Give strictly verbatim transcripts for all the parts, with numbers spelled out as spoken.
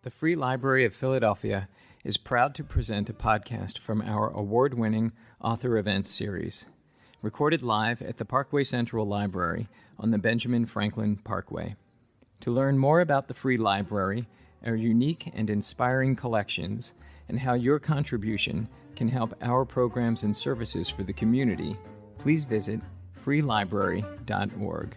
The Free Library of Philadelphia is proud to present a podcast from our award-winning Author Events series, recorded live at the Parkway Central Library on the Benjamin Franklin Parkway. To learn more about the Free Library, our unique and inspiring collections, and how your contribution can help our programs and services for the community, please visit free library dot org.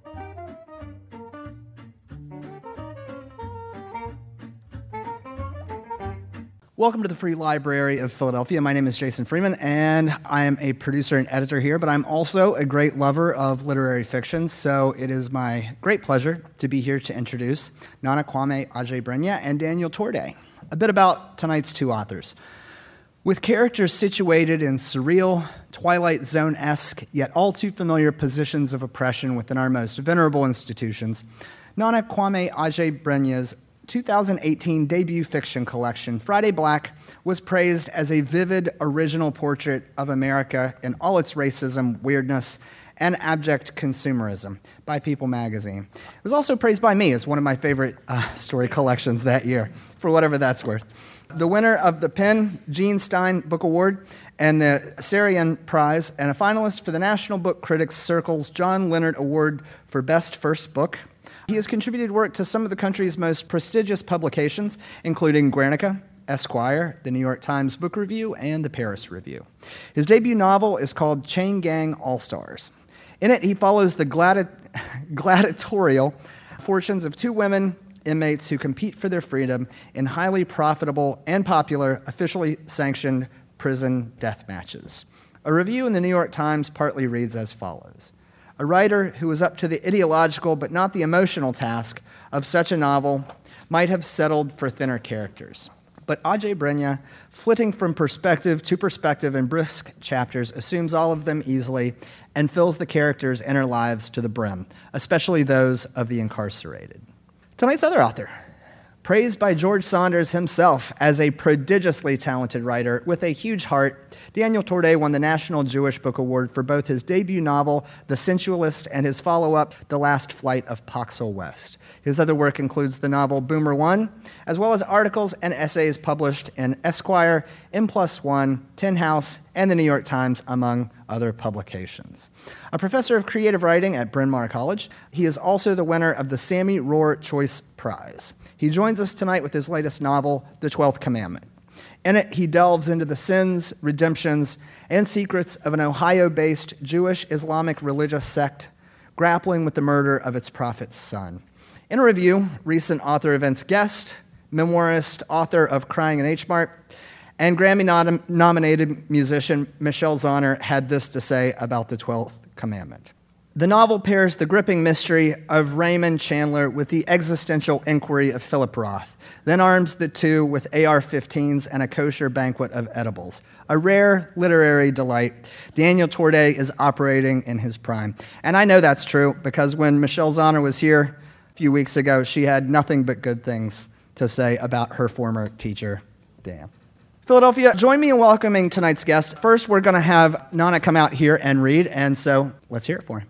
Welcome to the Free Library of Philadelphia. My name is Jason Freeman, and I am a producer and editor here, but I'm also a great lover of literary fiction, so it is my great pleasure to be here to introduce Nana Kwame Adjei-Brenyah and Daniel Torday. A bit about tonight's two authors. With characters situated in surreal, Twilight Zone-esque, yet all too familiar positions of oppression within our most venerable institutions, Nana Kwame Adjei-Brenyah's two thousand eighteen debut fiction collection, Friday Black, was praised as a vivid, original portrait of America in all its racism, weirdness, and abject consumerism by People magazine. It was also praised by me as one of my favorite uh, story collections that year, for whatever that's worth. The winner of the PEN Gene Stein Book Award and the Sarian Prize, and a finalist for the National Book Critics Circle's John Leonard Award for Best First Book. He has contributed work to some of the country's most prestigious publications, including Guernica, Esquire, the New York Times Book Review, and the Paris Review. His debut novel is called Chain Gang All-Stars. In it, he follows the gladi- gladiatorial fortunes of two women inmates who compete for their freedom in highly profitable and popular, officially sanctioned prison death matches. A review in the New York Times partly reads as follows. A writer who was up to the ideological but not the emotional task of such a novel might have settled for thinner characters. But Adjei-Brenyah, flitting from perspective to perspective in brisk chapters, assumes all of them easily and fills the characters' inner lives to the brim, especially those of the incarcerated. Tonight's other author, praised by George Saunders himself as a prodigiously talented writer with a huge heart, Daniel Torday won the National Jewish Book Award for both his debut novel, The Sensualist, and his follow-up, The Last Flight of Poxel West. His other work includes the novel Boomer One, as well as articles and essays published in Esquire, M Plus One, Tin House, and the New York Times, among other publications. A professor of creative writing at Bryn Mawr College, he is also the winner of the Sammy Rohr Choice Prize. He joins us tonight with his latest novel, The Twelfth Commandment. In it, he delves into the sins, redemptions, and secrets of an Ohio-based Jewish Islamic religious sect grappling with the murder of its prophet's son. In a review, recent Author Events guest, memoirist, author of Crying in H-Mart, and Grammy-nominated musician Michelle Zauner had this to say about The Twelfth Commandment. The novel pairs the gripping mystery of Raymond Chandler with the existential inquiry of Philip Roth, then arms the two with A R fifteens and a kosher banquet of edibles. A rare literary delight. Daniel Torday is operating in his prime. And I know that's true because when Michelle Zauner was here a few weeks ago, she had nothing but good things to say about her former teacher, Dan. Philadelphia, join me in welcoming tonight's guest. First, we're going to have Nana come out here and read, and so let's hear it for him.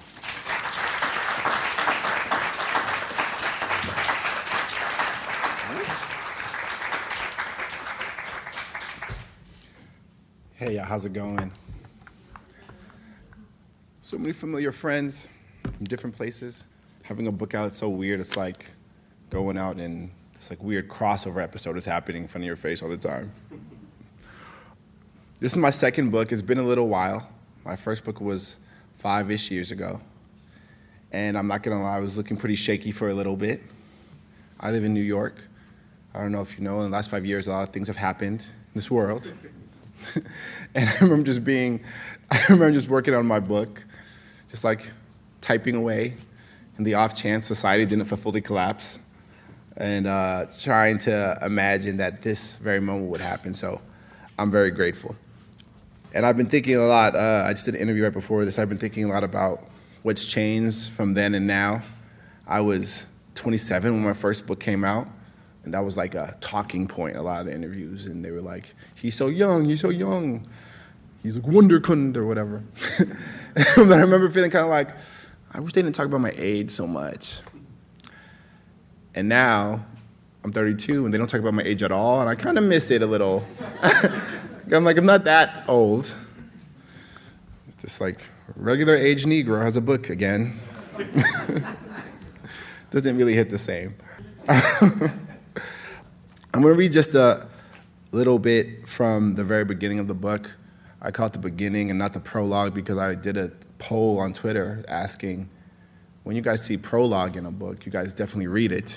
Hey, how's it going? So many familiar friends from different places. Having a book out, it's so weird. It's like going out and this like weird crossover episode is happening in front of your face all the time. This is my second book. It's been a little while. My first book was five-ish years ago. And I'm not gonna lie, I was looking pretty shaky for a little bit. I live in New York. I don't know if you know, in the last five years, a lot of things have happened in this world. And I remember just being, I remember just working on my book, just like typing away, and the off chance society didn't fully collapse, and uh, trying to imagine that this very moment would happen. So I'm very grateful. And I've been thinking a lot, uh, I just did an interview right before this, I've been thinking a lot about what's changed from then and now. I was twenty-seven when my first book came out. And that was like a talking point in a lot of the interviews. And they were like, he's so young, he's so young. He's like Wunderkind or whatever. But I remember feeling kind of like, I wish they didn't talk about my age so much. And now, I'm thirty-two, and they don't talk about my age at all, and I kind of miss it a little. I'm like, I'm not that old. It's just like, regular age Negro has a book again. Doesn't really hit the same. I'm going to read just a little bit from the very beginning of the book. I call it the beginning and not the prologue because I did a poll on Twitter asking, when you guys see prologue in a book, you guys definitely read it.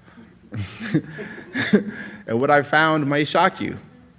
And what I found might shock you.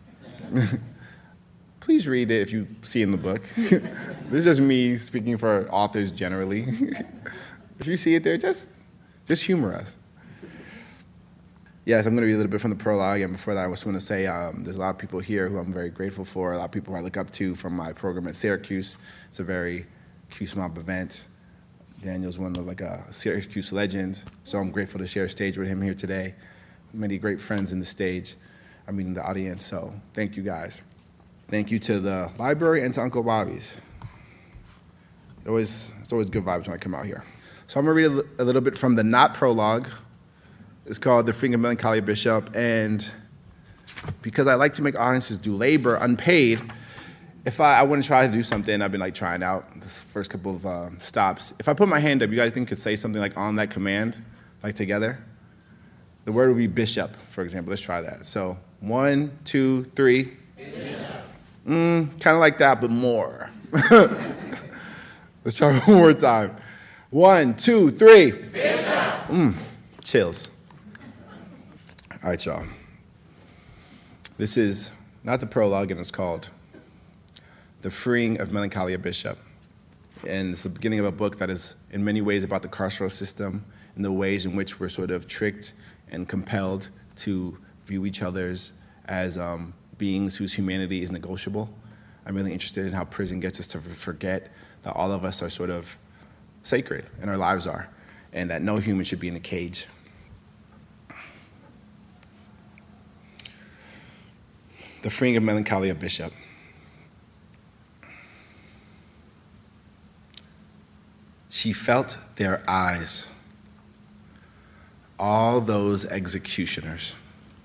Please read it if you see it in the book. This is just me speaking for authors generally. If you see it there, just, just humor us. Yes, I'm going to read a little bit from the prologue, and before that I just want to say um, there's a lot of people here who I'm very grateful for, a lot of people who I look up to from my program at Syracuse. It's a very Cuse Mob event. Daniel's one of like a Syracuse legend, so I'm grateful to share a stage with him here today. Many great friends in the stage. I mean, in the audience, so thank you guys. Thank you to the library and to Uncle Bobby's. It always, it's always good vibes when I come out here. So I'm going to read a, a little bit from the not prologue. It's called The Freeing of Melancholia Bishop, and because I like to make audiences do labor unpaid, if I, I want to try to do something, I've been like trying out this first couple of uh, stops. If I put my hand up, you guys think could say something like on that command, like together? The word would be bishop, for example. Let's try that. So one, two, three. Mm, kind of like that, but more. Let's try one more time. One, two, three. Bishop. Mm, chills. All right, y'all. This is not the prologue, and it's called The Freeing of Melancholia Bishop. And it's the beginning of a book that is in many ways about the carceral system and the ways in which we're sort of tricked and compelled to view each others as um, beings whose humanity is negotiable. I'm really interested in how prison gets us to forget that all of us are sort of sacred, and our lives are, and that no human should be in a cage. The Freeing of Melancholia Bishop. She felt their eyes, all those executioners.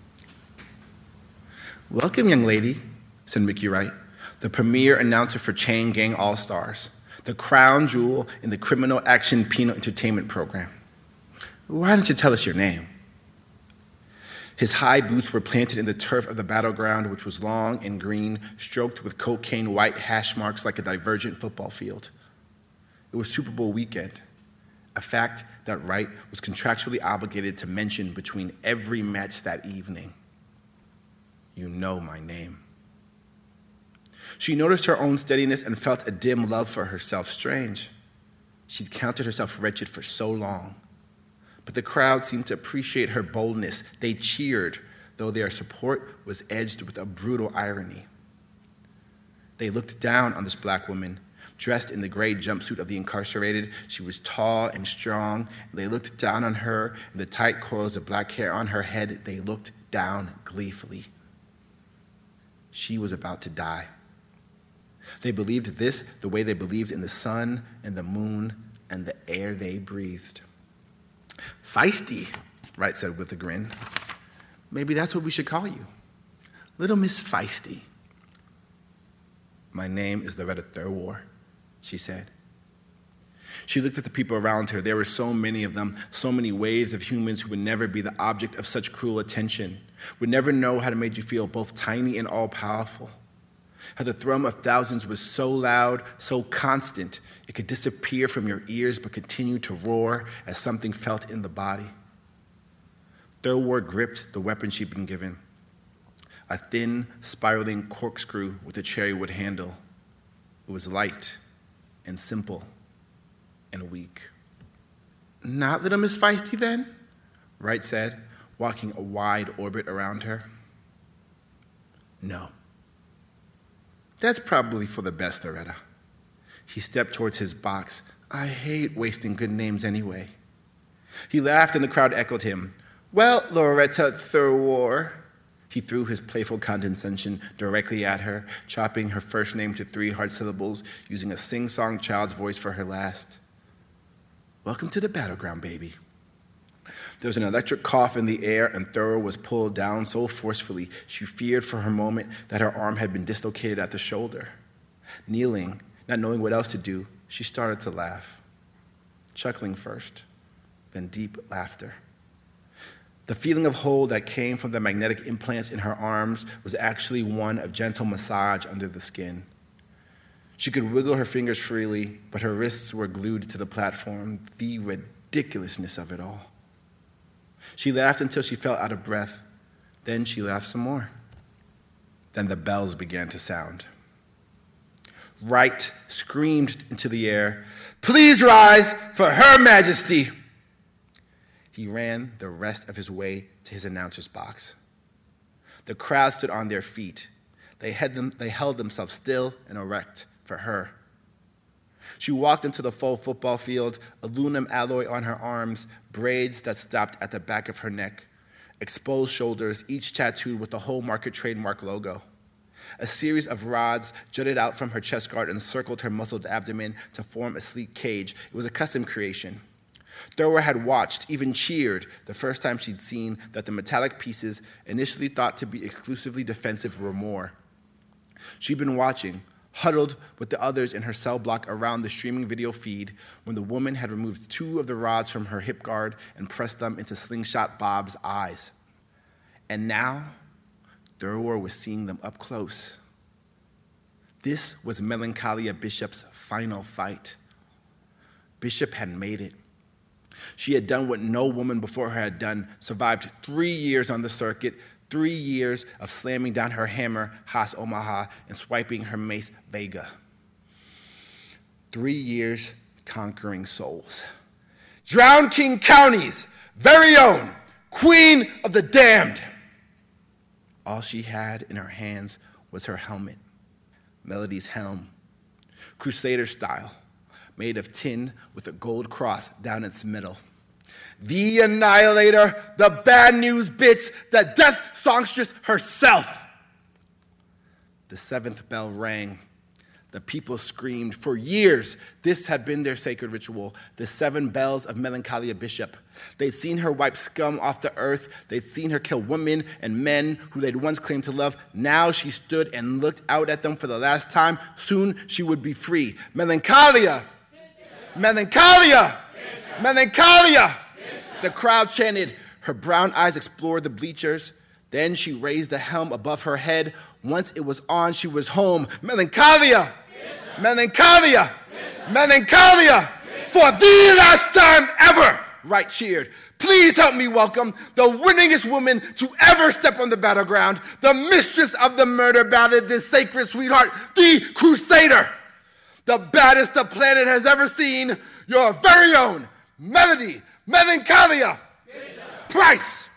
Welcome, young lady, said Mickey Wright, the premier announcer for Chain Gang All-Stars, the crown jewel in the criminal action penal entertainment program. Why don't you tell us your name? His high boots were planted in the turf of the battleground, which was long and green, stroked with cocaine white hash marks like a divergent football field. It was Super Bowl weekend, a fact that Wright was contractually obligated to mention between every match that evening. You know my name. She noticed her own steadiness and felt a dim love for herself. Strange. She'd counted herself wretched for so long. But the crowd seemed to appreciate her boldness. They cheered, though their support was edged with a brutal irony. They looked down on this black woman, dressed in the gray jumpsuit of the incarcerated. She was tall and strong. They looked down on her, and the tight coils of black hair on her head, they looked down gleefully. She was about to die. They believed this the way they believed in the sun and the moon and the air they breathed. Feisty, Wright said with a grin. Maybe that's what we should call you. Little Miss Feisty. My name is Loretta Thurwar, she said. She looked at the people around her. There were so many of them, so many waves of humans who would never be the object of such cruel attention, would never know how to make you feel both tiny and all-powerful. How the thrum of thousands was so loud, so constant, it could disappear from your ears but continue to roar as something felt in the body. Thurwar gripped the weapon she'd been given, a thin, spiraling corkscrew with a cherrywood handle. It was light and simple and weak. Not Little Miss Feisty, then? Wright said, walking a wide orbit around her. No. That's probably for the best, Loretta. He stepped towards his box. I hate wasting good names anyway. He laughed and the crowd echoed him. Well, Loretta Thurwar. He threw his playful condescension directly at her, chopping her first name to three hard syllables, using a sing-song child's voice for her last. Welcome to the battleground, baby. There was an electric cough in the air, and Thurber was pulled down so forcefully she feared for her moment that her arm had been dislocated at the shoulder. Kneeling, not knowing what else to do, she started to laugh, chuckling first, then deep laughter. The feeling of hold that came from the magnetic implants in her arms was actually one of gentle massage under the skin. She could wiggle her fingers freely, but her wrists were glued to the platform, the ridiculousness of it all. She laughed until she felt out of breath. Then she laughed some more. Then the bells began to sound. Wright screamed into the air, "Please rise for Her Majesty!" He ran the rest of his way to his announcer's box. The crowd stood on their feet. They, had them, they held themselves still and erect for her. She walked into the full football field, aluminum alloy on her arms, braids that stopped at the back of her neck, exposed shoulders, each tattooed with the Whole Market trademark logo. A series of rods jutted out from her chest guard and circled her muscled abdomen to form a sleek cage. It was a custom creation. Thurber had watched, even cheered, the first time she'd seen that the metallic pieces, initially thought to be exclusively defensive, were more. She'd been watching, huddled with the others in her cell block around the streaming video feed, when the woman had removed two of the rods from her hip guard and pressed them into Slingshot Bob's eyes. And now, Thurber was seeing them up close. This was Melancholia Bishop's final fight. Bishop had made it. She had done what no woman before her had done, survived three years on the circuit, three years of slamming down her hammer, Haas Omaha, and swiping her mace, Vega. Three years conquering souls. Drowned King County's very own Queen of the Damned. All she had in her hands was her helmet, Melody's helm, Crusader style, made of tin with a gold cross down its middle. The Annihilator, the bad news bitch, the death songstress herself. The seventh bell rang. The people screamed. For years, this had been their sacred ritual, the seven bells of Melancholia Bishop. They'd seen her wipe scum off the earth. They'd seen her kill women and men who they'd once claimed to love. Now she stood and looked out at them for the last time. Soon she would be free. Melancholia! Melancholia! Melancholia! The crowd chanted. Her brown eyes explored the bleachers. Then she raised the helm above her head. Once it was on, she was home. Melancholia! Melancholia! Melancholia! For the last time ever! Wright cheered. Please help me welcome the winningest woman to ever step on the battleground, the mistress of the murder ballad, the sacred sweetheart, the Crusader, the baddest the planet has ever seen, your very own Melody Melancholia Bishop Price.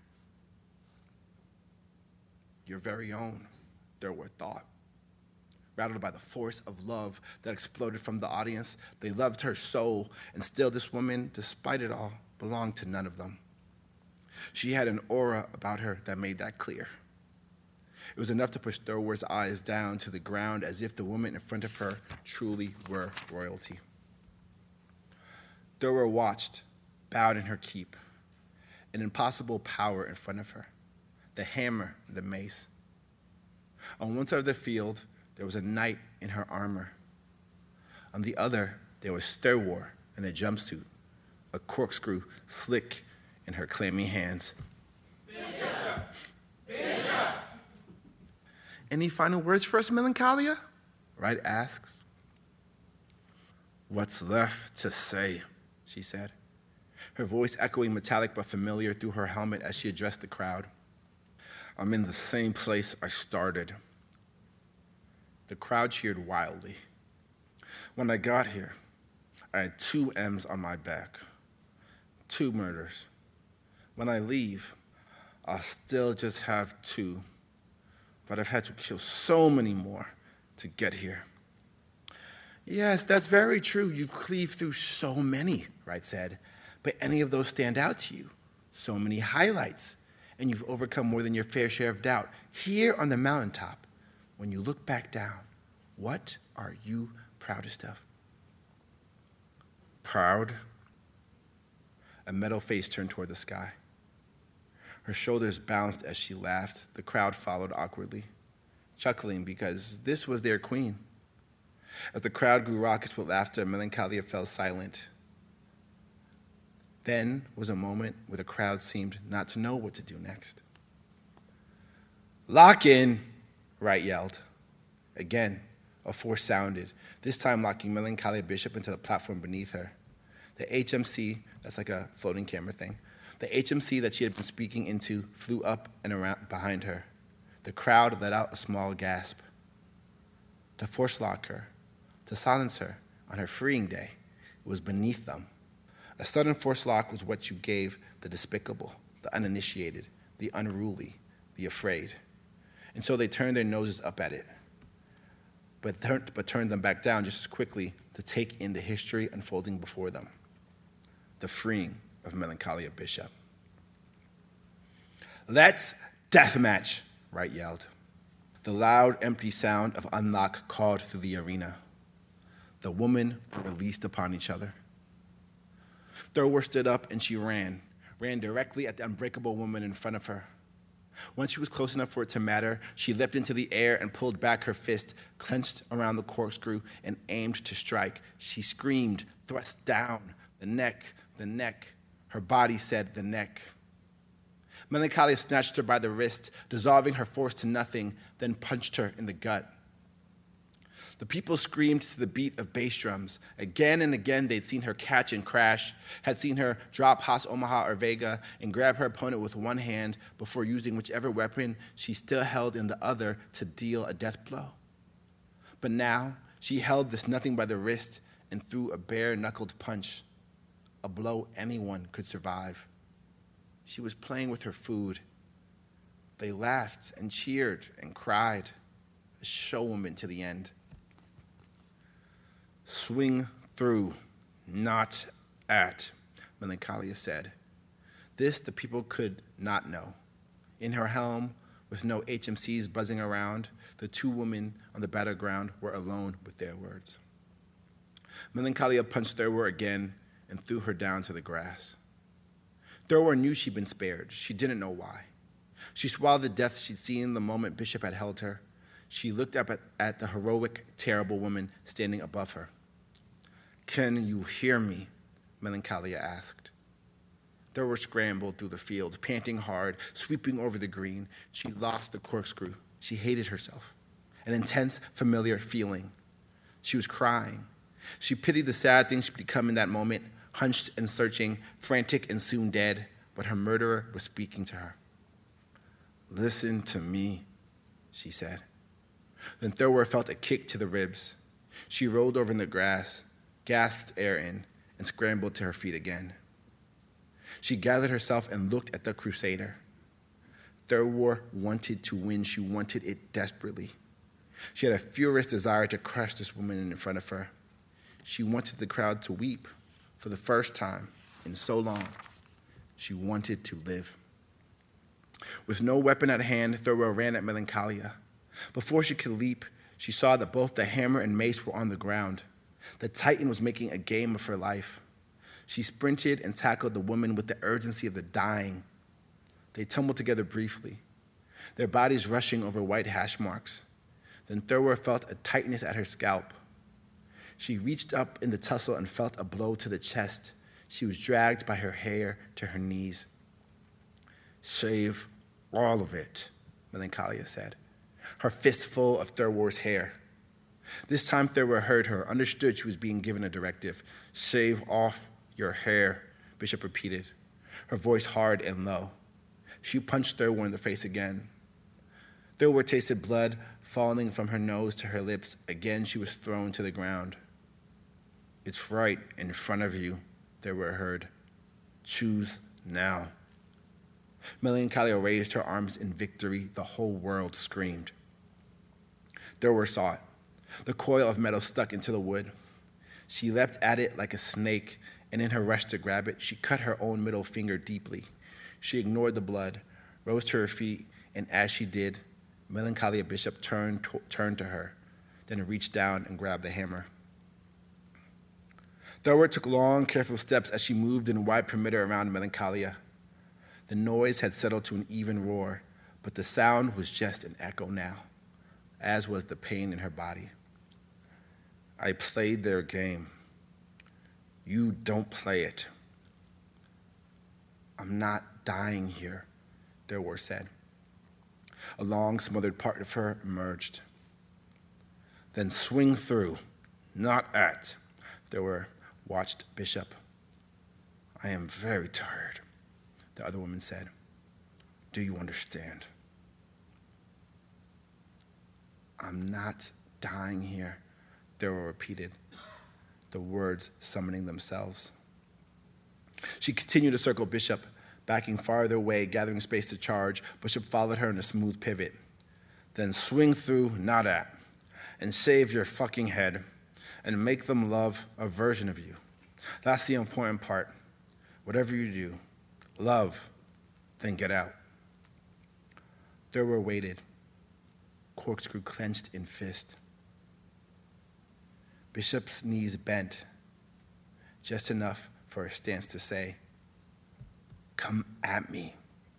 Your very own, Thurber thought. Rattled by the force of love that exploded from the audience, they loved her so, and still this woman, despite it all, belonged to none of them. She had an aura about her that made that clear. It was enough to push Thurber's eyes down to the ground as if the woman in front of her truly were royalty. Thurber watched, bowed in her keep, an impossible power in front of her, the hammer, the mace. On one side of the field, there was a knight in her armor. On the other, there was Thurber in a jumpsuit, a corkscrew slick in her clammy hands. Bishop! Bishop! Any final words for us, Melancholia? Wright asks. What's left to say, she said, her voice echoing metallic but familiar through her helmet as she addressed the crowd. I'm in the same place I started. The crowd cheered wildly. When I got here, I had two M's on my back, two murders. When I leave, I'll still just have two, but I've had to kill so many more to get here. Yes, that's very true. You've cleaved through so many, Wright said, but any of those stand out to you? So many highlights, and you've overcome more than your fair share of doubt. Here on the mountaintop, when you look back down, what are you proudest of? Proud? a metal face turned toward the sky. Her shoulders bounced as she laughed. The crowd followed awkwardly, chuckling because this was their queen. As the crowd grew raucous with laughter, Melancholia fell silent. Then was a moment where the crowd seemed not to know what to do next. "Lock in," Wright yelled. Again, a force sounded, this time locking Melancholia Bishop into the platform beneath her. The H M C, that's like a floating camera thing, the H M C that she had been speaking into flew up and around behind her. The crowd let out a small gasp. To force lock her, to silence her on her freeing day, it was beneath them. A sudden force lock was what you gave the despicable, the uninitiated, the unruly, the afraid. And so they turned their noses up at it, but, turned, but turned them back down just as quickly to take in the history unfolding before them. The freeing of Melancholia Bishop. "Let's deathmatch," Wright yelled. The loud, empty sound of unlock called through the arena. The women were released upon each other. Thurwer stood up and she ran, ran directly at the unbreakable woman in front of her. Once she was close enough for it to matter, she leapt into the air and pulled back her fist, clenched around the corkscrew, and aimed to strike. She screamed, thrust down, the neck, the neck. Her body said the neck. Melancholia snatched her by the wrist, dissolving her force to nothing, then punched her in the gut. The people screamed to the beat of bass drums. Again and again, they'd seen her catch and crash, had seen her drop Haas Omaha or Vega and grab her opponent with one hand before using whichever weapon she still held in the other to deal a death blow. But now, she held this nothing by the wrist and threw a bare-knuckled punch, a blow anyone could survive. She was playing with her food. They laughed and cheered and cried, a showwoman to the end. "Swing through, not at," Melancholia said. This the people could not know. In her helm, with no H M Cs buzzing around, the two women on the battleground were alone with their words. Melancholia punched Thurwer again and threw her down to the grass. Thurwer knew she'd been spared. She didn't know why. She swallowed the death she'd seen the moment Bishop had held her. She looked up at, at the heroic, terrible woman standing above her. "Can you hear me?" Melancholia asked. Thurwer scrambled through the field, panting hard, sweeping over the green. She lost the corkscrew. She hated herself. An intense, familiar feeling. She was crying. She pitied the sad thing she'd become in that moment, hunched and searching, frantic and soon dead, but her murderer was speaking to her. "Listen to me," she said. Then Thurwer felt a kick to the ribs. She rolled over in the grass, gasped air in, and scrambled to her feet again. She gathered herself and looked at the crusader. Thurwer wanted to win. She wanted it desperately. She had a furious desire to crush this woman in front of her. She wanted the crowd to weep for the first time in so long. She wanted to live. With no weapon at hand, Thurwer ran at Melancholia. Before she could leap, she saw that both the hammer and mace were on the ground. The Titan was making a game of her life. She sprinted and tackled the woman with the urgency of the dying. They tumbled together briefly, their bodies rushing over white hash marks. Then Thurwer felt a tightness at her scalp. She reached up in the tussle and felt a blow to the chest. She was dragged by her hair to her knees. "Shave all of it," Melancholia said, her fist full of Thurwer's hair. This time Thurwer heard her, understood she was being given a directive. "Shave off your hair," Bishop repeated, her voice hard and low. She punched Thurwer in the face again. Thurwer tasted blood falling from her nose to her lips. Again she was thrown to the ground. "It's right in front of you," Thurwer heard. "Choose now." Melancholia raised her arms in victory. The whole world screamed. Thurwer saw it. The coil of metal stuck into the wood. She leapt at it like a snake, and in her rush to grab it, she cut her own middle finger deeply. She ignored the blood, rose to her feet, and as she did, Melancholia Bishop turned to, turned to her, then reached down and grabbed the hammer. Thorward took long, careful steps as she moved in a wide perimeter around Melancholia. The noise had settled to an even roar, but the sound was just an echo now, as was the pain in her body. I played their game. You don't play it. I'm not dying here, Thorward said. A long, smothered part of her emerged. Then swing through, not at. Thorward watched Bishop. I am very tired, the other woman said. Do you understand? I'm not dying here, Thorward repeated, the words summoning themselves. She continued to circle Bishop, backing farther away, gathering space to charge. Bishop followed her in a smooth pivot. Then swing through, not at, and shave your fucking head, and make them love a version of you. That's the important part. Whatever you do, love, then get out. Thorward waited, corkscrew clenched in fist. Bishop's knees bent, just enough for her stance to say, come at me.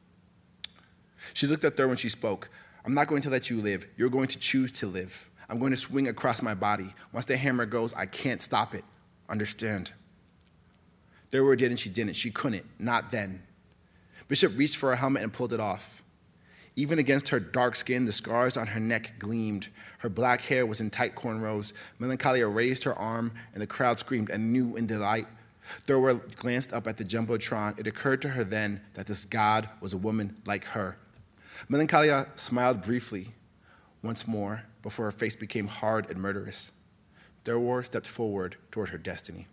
She looked at Thorward when she spoke. I'm not going to let you live. You're going to choose to live. I'm going to swing across my body. Once the hammer goes, I can't stop it. Understand? Thorward did and she didn't. She couldn't. Not then. Bishop reached for her helmet and pulled it off. Even against her dark skin, the scars on her neck gleamed. Her black hair was in tight cornrows. Melancholia raised her arm, and the crowd screamed anew in delight. Thorward glanced up at the Jumbotron. It occurred to her then that this god was a woman like her. Melancholia smiled briefly once more before her face became hard and murderous. Thorward stepped forward toward her destiny.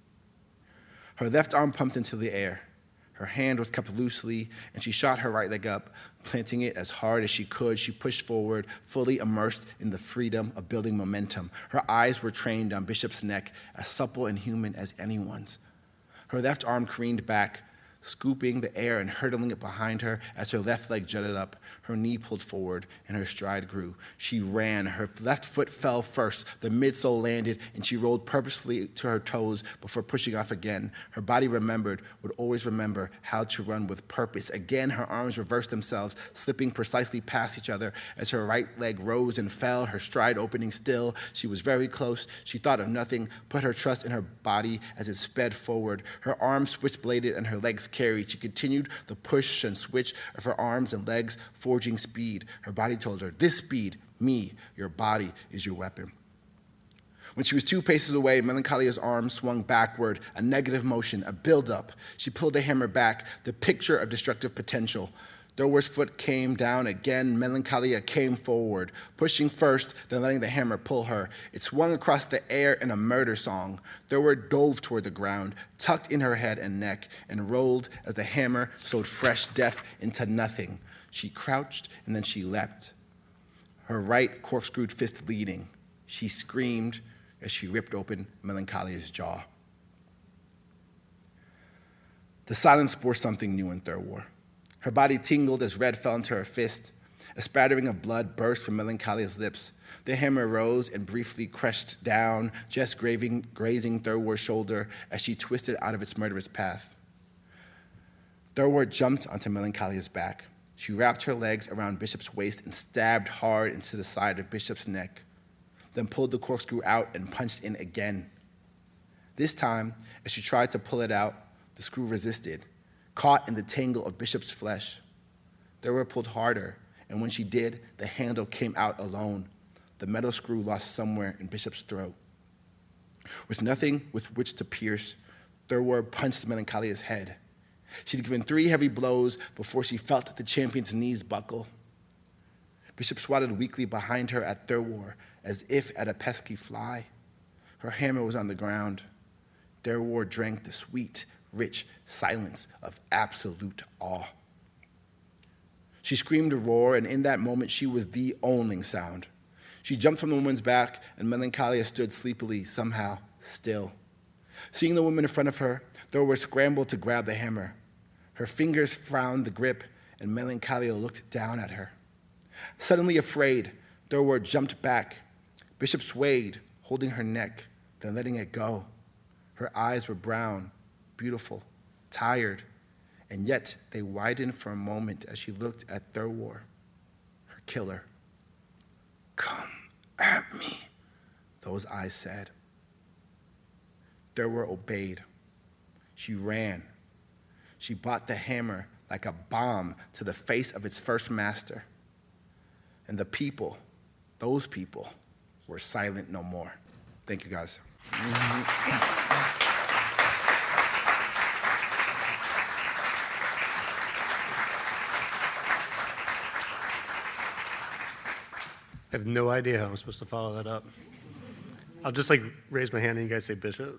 Her left arm pumped into the air. Her hand was kept loosely, and she shot her right leg up, planting it as hard as she could. She pushed forward, fully immersed in the freedom of building momentum. Her eyes were trained on Bishop's neck, as supple and human as anyone's. Her left arm careened back, scooping the air and hurtling it behind her as her left leg jutted up. Her knee pulled forward, and her stride grew. She ran. Her left foot fell first. The midsole landed, and she rolled purposely to her toes before pushing off again. Her body remembered, would always remember, how to run with purpose. Again, her arms reversed themselves, slipping precisely past each other as her right leg rose and fell, her stride opening still. She was very close. She thought of nothing, put her trust in her body as it sped forward. Her arms switch-bladed and her legs carried. She continued the push and switch of her arms and legs, forging speed. Her body told her, this speed, me, your body is your weapon. When she was two paces away, Melancholia's arm swung backward, a negative motion, a buildup. She pulled the hammer back, the picture of destructive potential. Thorward's foot came down again. Melancholia came forward, pushing first, then letting the hammer pull her. It swung across the air in a murder song. Thorward dove toward the ground, tucked in her head and neck, and rolled as the hammer sowed fresh death into nothing. She crouched, and then she leapt, her right corkscrewed fist leading. She screamed as she ripped open Melancholia's jaw. The silence bore something new in Thorward. Her body tingled as red fell into her fist. A spattering of blood burst from Melancholia's lips. The hammer rose and briefly crashed down, just grazing, grazing Thorward's shoulder as she twisted out of its murderous path. Thorward jumped onto Melancholia's back. She wrapped her legs around Bishop's waist and stabbed hard into the side of Bishop's neck, then pulled the corkscrew out and punched in again. This time, as she tried to pull it out, the screw resisted, caught in the tangle of Bishop's flesh. Thorward pulled harder, and when she did, the handle came out alone. The metal screw lost somewhere in Bishop's throat. With nothing with which to pierce, Thorward punched Melancholia's head. She'd given three heavy blows before she felt the champion's knees buckle. Bishop swatted weakly behind her at Thorward, as if at a pesky fly. Her hammer was on the ground. Thorward drank the sweet, rich silence of absolute awe. She screamed a roar, and in that moment, she was the only sound. She jumped from the woman's back, and Melancholia stood sleepily, somehow, still. Seeing the woman in front of her, Thorward scrambled to grab the hammer. Her fingers frowned the grip, and Melancholia looked down at her. Suddenly afraid, Thorward jumped back. Bishop swayed, holding her neck, then letting it go. Her Her eyes were brown, beautiful, tired, and yet they widened for a moment as she looked at Thurwar, her killer. "Come at me," those eyes said. Thurwar obeyed. She ran. She brought the hammer like a bomb to the face of its first master. And the people, those people, were silent no more. Thank you, guys. I have no idea how I'm supposed to follow that up. I'll just like raise my hand and you guys say Bishop.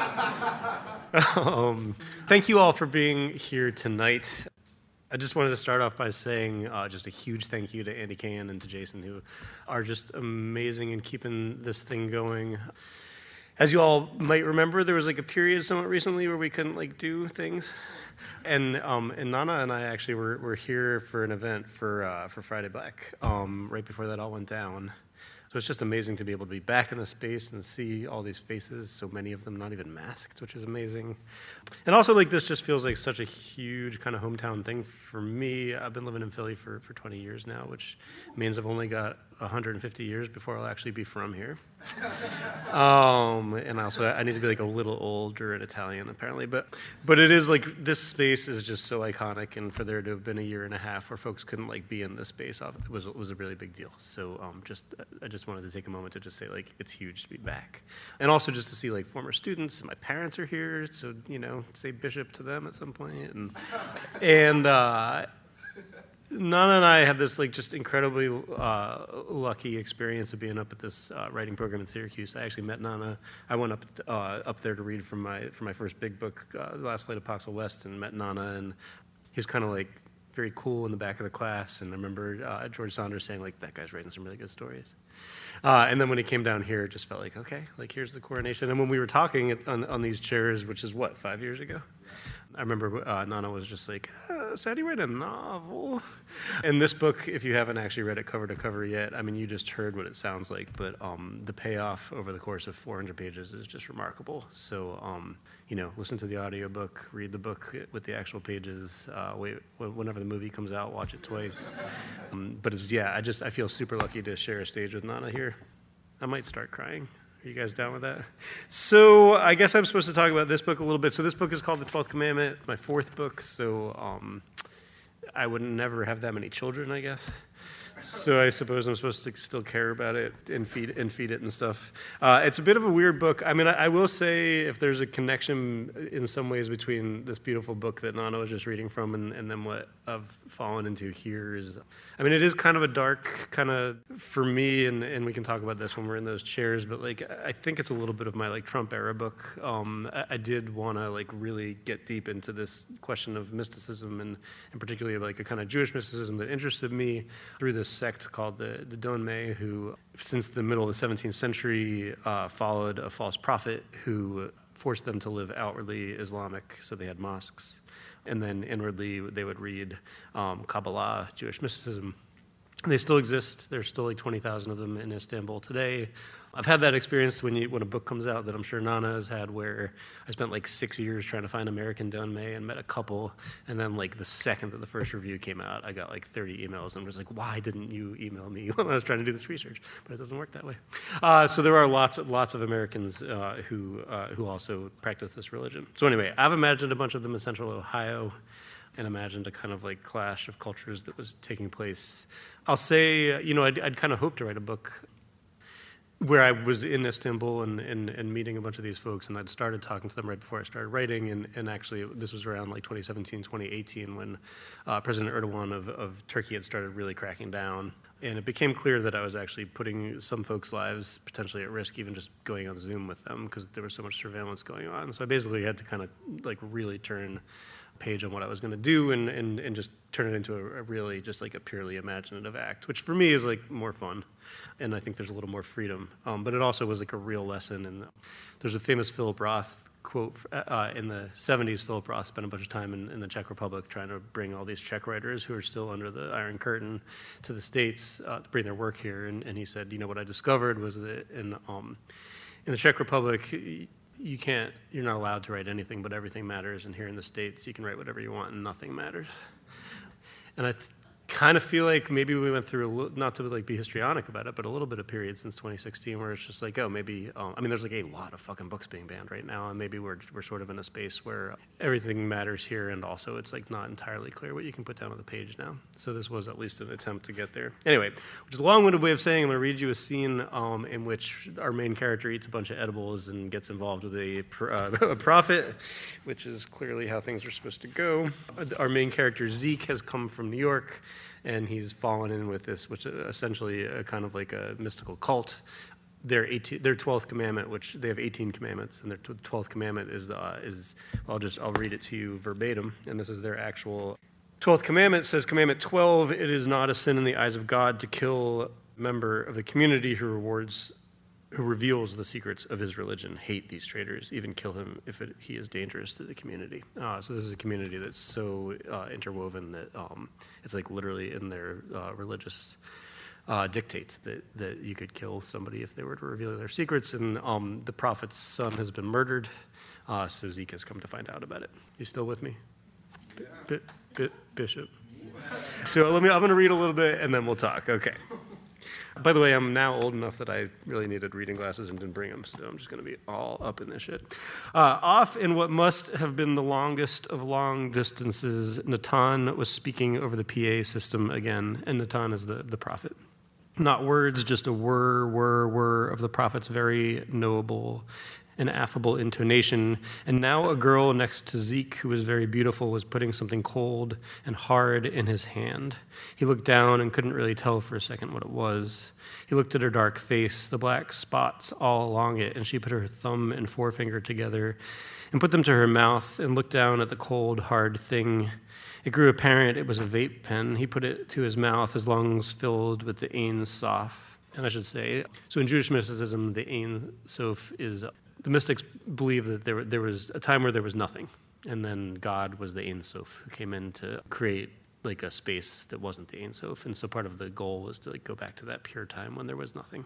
um, thank you all for being here tonight. I just wanted to start off by saying uh, just a huge thank you to Andy Cahan and to Jason, who are just amazing in keeping this thing going. As you all might remember, there was like a period somewhat recently where we couldn't like do things. And um, and Nana and I actually were, were here for an event for uh, for Friday Black um, right before that all went down. So it's just amazing to be able to be back in the space and see all these faces, so many of them not even masked, which is amazing. And also, like, this just feels like such a huge kind of hometown thing for me. I've been living in Philly for, for twenty years now, which means I've only got one hundred fifty years before I'll actually be from here. um, and also, I need to be like a little older and Italian, apparently. But but it is like, this space is just so iconic, and for there to have been a year and a half where folks couldn't like be in this space it was was a really big deal. So um, just I just wanted to take a moment to just say like it's huge to be back, and also just to see like former students. And my parents are here, so you know, say Bishop to them at some point, and and. Uh, Nana and I had this like just incredibly uh, lucky experience of being up at this uh, writing program in Syracuse. I actually met Nana. I went up uh, up there to read from my for my first big book, uh, The Last Flight of Poxel West, and met Nana. And he was kind of like very cool in the back of the class. And I remember uh, George Saunders saying like, "That guy's writing some really good stories." Uh, and then when he came down here, it just felt like, okay, like here's the coronation. And when we were talking on, on these chairs, which is what, five years ago? I remember uh, Nana was just like, uh, so how do you write a novel? And this book, if you haven't actually read it cover to cover yet, I mean, you just heard what it sounds like, but um, the payoff over the course of four hundred pages is just remarkable. So, um, you know, listen to the audiobook, read the book with the actual pages, uh, wait, whenever the movie comes out, watch it twice. Um, but it's, yeah, I just, I feel super lucky to share a stage with Nana here. I might start crying. Are you guys down with that? So I guess I'm supposed to talk about this book a little bit. So this book is called The Twelfth Commandment, my fourth book. So um, I would never have that many children, I guess. So I suppose I'm supposed to still care about it and feed and feed it and stuff. Uh, it's a bit of a weird book. I mean, I, I will say if there's a connection in some ways between this beautiful book that Nana was just reading from and, and then what I've fallen into here is, I mean, it is kind of a dark kind of, for me, and, and we can talk about this when we're in those chairs, but like, I think it's a little bit of my like Trump era book. Um, I, I did want to like really get deep into this question of mysticism and, and particularly like a kind of Jewish mysticism that interested me through this sect called the, the Donmei, who since the middle of the seventeenth century uh, followed a false prophet who forced them to live outwardly Islamic, so they had mosques, and then inwardly they would read um, Kabbalah, Jewish mysticism. And they still exist. There's still like twenty thousand of them in Istanbul today. I've had that experience when you when a book comes out that I'm sure Nana has had, where I spent like six years trying to find American Donmei and met a couple, and then like the second that the first review came out, I got like thirty emails, and was like, why didn't you email me when I was trying to do this research? But it doesn't work that way. Uh, so there are lots lots of Americans uh, who uh, who also practice this religion. So anyway, I've imagined a bunch of them in Central Ohio, and imagined a kind of like clash of cultures that was taking place. I'll say, you know, I'd, I'd kind of hoped to write a book where I was in Istanbul and, and, and meeting a bunch of these folks, and I'd started talking to them right before I started writing, and, and actually this was around like twenty seventeen, twenty eighteen when uh, President Erdogan of, of Turkey had started really cracking down, and it became clear that I was actually putting some folks' lives potentially at risk, even just going on Zoom with them, because there was so much surveillance going on. So I basically had to kind of like really turn page on what I was going to do and, and, and just turn it into a, a really just like a purely imaginative act, which for me is like more fun, and I think there's a little more freedom. Um, but it also was like a real lesson. And there's a famous Philip Roth quote uh, in the seventies. Philip Roth spent a bunch of time in, in the Czech Republic trying to bring all these Czech writers who are still under the Iron Curtain to the States uh, to bring their work here. And, and he said, you know, what I discovered was that in um, in the Czech Republic, you can't, you're not allowed to write anything, but everything matters. And here in the States, you can write whatever you want and nothing matters. And I th- kind of feel like maybe we went through, a li- not to like be histrionic about it, but a little bit of period since twenty sixteen where it's just like, oh, maybe, um, I mean, there's like a lot of fucking books being banned right now, and maybe we're we're sort of in a space where everything matters here, and also it's like not entirely clear what you can put down on the page now. So this was at least an attempt to get there. Anyway, which is a long-winded way of saying I'm going to read you a scene um, in which our main character eats a bunch of edibles and gets involved with a, pr- uh, a prophet, which is clearly how things are supposed to go. Our main character, Zeke, has come from New York, and he's fallen in with this, which is essentially a kind of like a mystical cult. Their eighteen, their twelfth commandment, which they have eighteen commandments, and their twelfth commandment is uh, is I'll just I'll read it to you verbatim, and this is their actual twelfth commandment. Says Commandment twelve: It is not a sin in the eyes of God to kill a member of the community who rewards. Who reveals the secrets of his religion. Hate these traitors, even kill him if it, he is dangerous to the community. Uh, so this is a community that's so uh, interwoven that um, it's like literally in their uh, religious uh, dictates that, that you could kill somebody if they were to reveal their secrets. And um, the prophet's son has been murdered, uh, so Zeke has come to find out about it. You still with me? B- B- B- Bishop. So let me. I'm going to read a little bit, and then we'll talk. Okay. By the way, I'm now old enough that I really needed reading glasses and didn't bring them, so I'm just going to be all up in this shit. Uh, off in what must have been the longest of long distances, Natan was speaking over the P A system again, and Natan is the, the prophet. Not words, just a whir, whir, whir of the prophet's very knowable and affable intonation. And now a girl next to Zeke, who was very beautiful, was putting something cold and hard in his hand. He looked down and couldn't really tell for a second what it was. He looked at her dark face, the black spots all along it, and she put her thumb and forefinger together and put them to her mouth and looked down at the cold, hard thing. It grew apparent it was a vape pen. He put it to his mouth, his lungs filled with the Ein Sof. And I should say, so in Jewish mysticism, the Ein Sof is... The mystics believe that there, there was a time where there was nothing, and then God was the Ein Sof who came in to create like a space that wasn't the Ein Sof, and so part of the goal was to like go back to that pure time when there was nothing.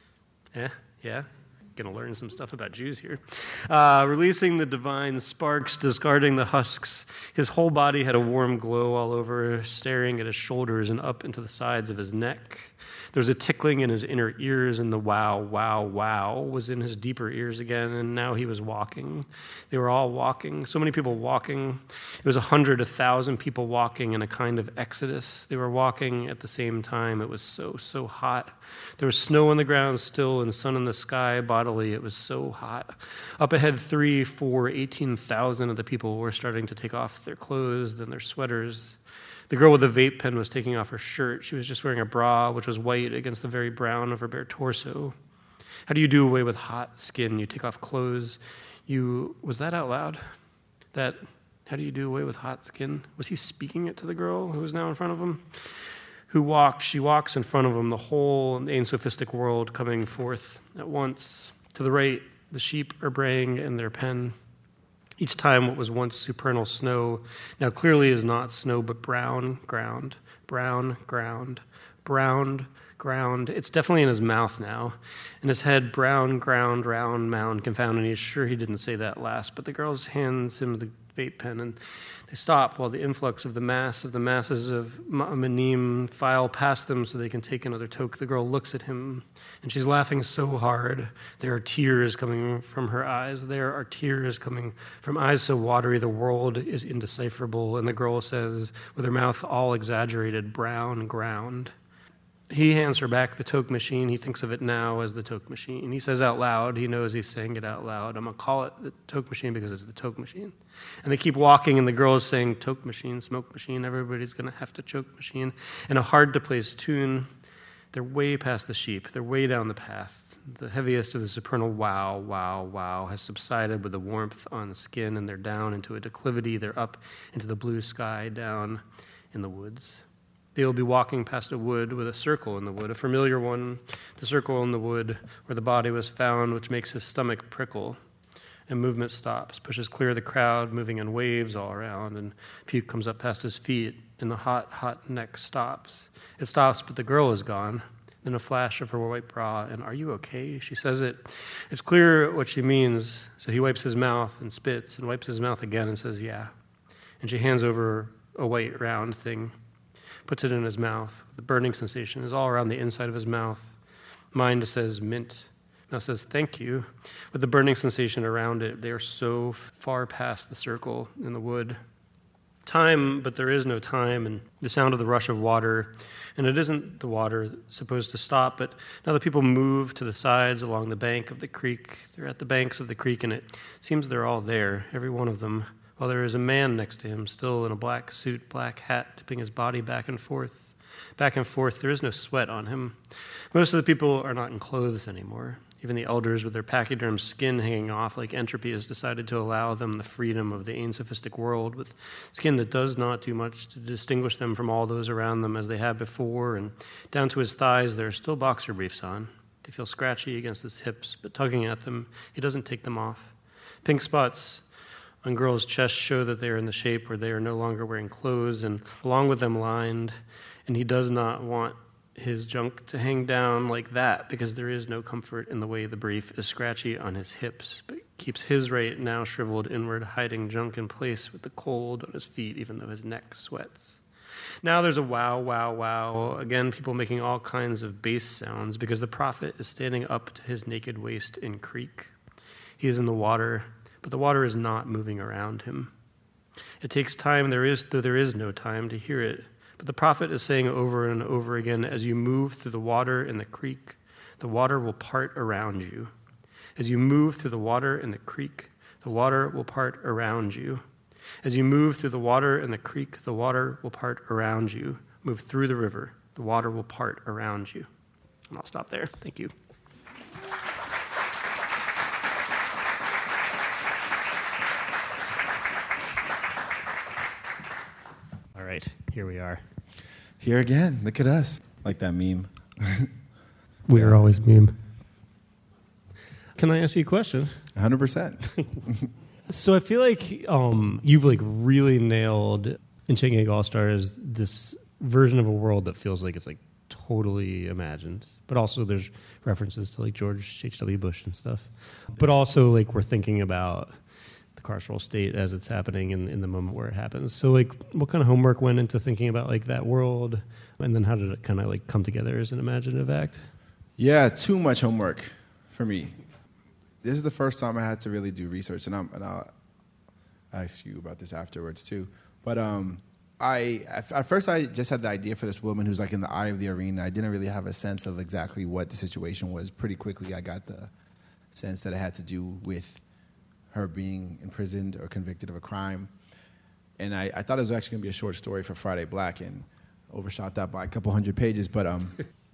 Eh? Yeah? Gonna learn some stuff about Jews here. Uh, releasing the divine sparks, discarding the husks, his whole body had a warm glow all over, staring at his shoulders and up into the sides of his neck. There was a tickling in his inner ears, and the wow, wow, wow was in his deeper ears again, and now he was walking. They were all walking, so many people walking. It was a hundred, a thousand people walking in a kind of exodus. They were walking at the same time. It was so, so hot. There was snow on the ground still and sun in the sky bodily. It was so hot. Up ahead, three, four, eighteen thousand of the people were starting to take off their clothes, then their sweaters. The girl with the vape pen was taking off her shirt. She was just wearing a bra, which was white against the very brown of her bare torso. How do you do away with hot skin? You take off clothes. You, was that out loud? That, how do you do away with hot skin? Was he speaking it to the girl who was now in front of him? Who walked, she walks in front of him, the whole Ein Sophistic world coming forth at once. To the right, the sheep are braying in their pen. Each time what was once supernal snow now clearly is not snow, but brown ground, brown ground, brown ground. It's definitely in his mouth now. In his head, brown ground, round mound, confounded. He's sure he didn't say that last, but the girl hands him the vape pen, and they stop while the influx of the mass of the masses of Ma'amanim file past them so they can take another toke. The girl looks at him, and she's laughing so hard. There are tears coming from her eyes. There are tears coming from eyes so watery the world is indecipherable. And the girl says, with her mouth all exaggerated, brown ground. He hands her back the toke machine. He thinks of it now as the toke machine. He says out loud, he knows he's saying it out loud, I'm going to call it the toke machine because it's the toke machine. And they keep walking, and the girl is saying toke machine, smoke machine, everybody's going to have to choke machine. And a hard-to-place tune. They're way past the sheep. They're way down the path. The heaviest of the supernal wow, wow, wow has subsided with the warmth on the skin, and they're down into a declivity. They're up into the blue sky down in the woods. They will be walking past a wood with a circle in the wood, a familiar one, the circle in the wood where the body was found, which makes his stomach prickle. And movement stops, pushes clear of the crowd, moving in waves all around, and puke comes up past his feet, and the hot, hot neck stops. It stops, but the girl is gone. then a flash of her white bra, and "Are you okay?" She says it. It's clear what she means, so he wipes his mouth and spits and wipes his mouth again and says, "Yeah." And she hands over a white round thing, puts it in his mouth. The burning sensation is all around the inside of his mouth. Mine says mint. Now says thank you. With the burning sensation around it, they are so far past the circle in the wood. Time, but there is no time, and the sound of the rush of water. And it isn't the water supposed to stop, but now the people move to the sides along the bank of the creek. They're at the banks of the creek, and it seems they're all there, every one of them, while there is a man next to him, still in a black suit, black hat, tipping his body back and forth. Back and forth, there is no sweat on him. Most of the people are not in clothes anymore. Even the elders with their pachyderm skin hanging off like entropy has decided to allow them the freedom of the asophistic world with skin that does not do much to distinguish them from all those around them as they had before, and down to his thighs there are still boxer briefs on. They feel scratchy against his hips, but tugging at them, he doesn't take them off. Pink spots on girls' chests show that they are in the shape where they are no longer wearing clothes, and along with them lined, and he does not want his junk to hang down like that because there is no comfort in the way the brief is scratchy on his hips, but keeps his right now shriveled inward, hiding junk in place with the cold on his feet even though his neck sweats. Now there's a wow, wow, wow. Again, people making all kinds of bass sounds because the prophet is standing up to his naked waist in creek. He is in the water, but the water is not moving around him. It takes time, there is, though there is no time, to hear it. But the prophet is saying over and over again, as you move through the water in the creek, the water will part around you. As you move through the water in the creek, the water will part around you. As you move through the water in the creek, the water will part around you. Move through the river, the water will part around you. And I'll stop there. Thank you. All right, here we are. Here again. Look at us. Like that meme. We are always meme. Can I ask you a question? one hundred percent. So I feel like um, you've like really nailed in Chicken Egg All-Stars this version of a world that feels like it's like totally imagined, but also there's references to like George H W Bush and stuff. But also like we're thinking about the carceral state as it's happening in, in the moment where it happens. So like what kind of homework went into thinking about like that world, and then how did it kind of like come together as an imaginative act? Yeah, too much homework for me. This is the first time I had to really do research, and, I'm, and I'll ask you about this afterwards too. But um, I at, at first I just had the idea for this woman who's like in the eye of the arena. I didn't really have a sense of exactly what the situation was. Pretty quickly I got the sense that it had to do with her being imprisoned or convicted of a crime. And I, I thought it was actually going to be a short story for Friday Black, and overshot that by a couple hundred pages. But um,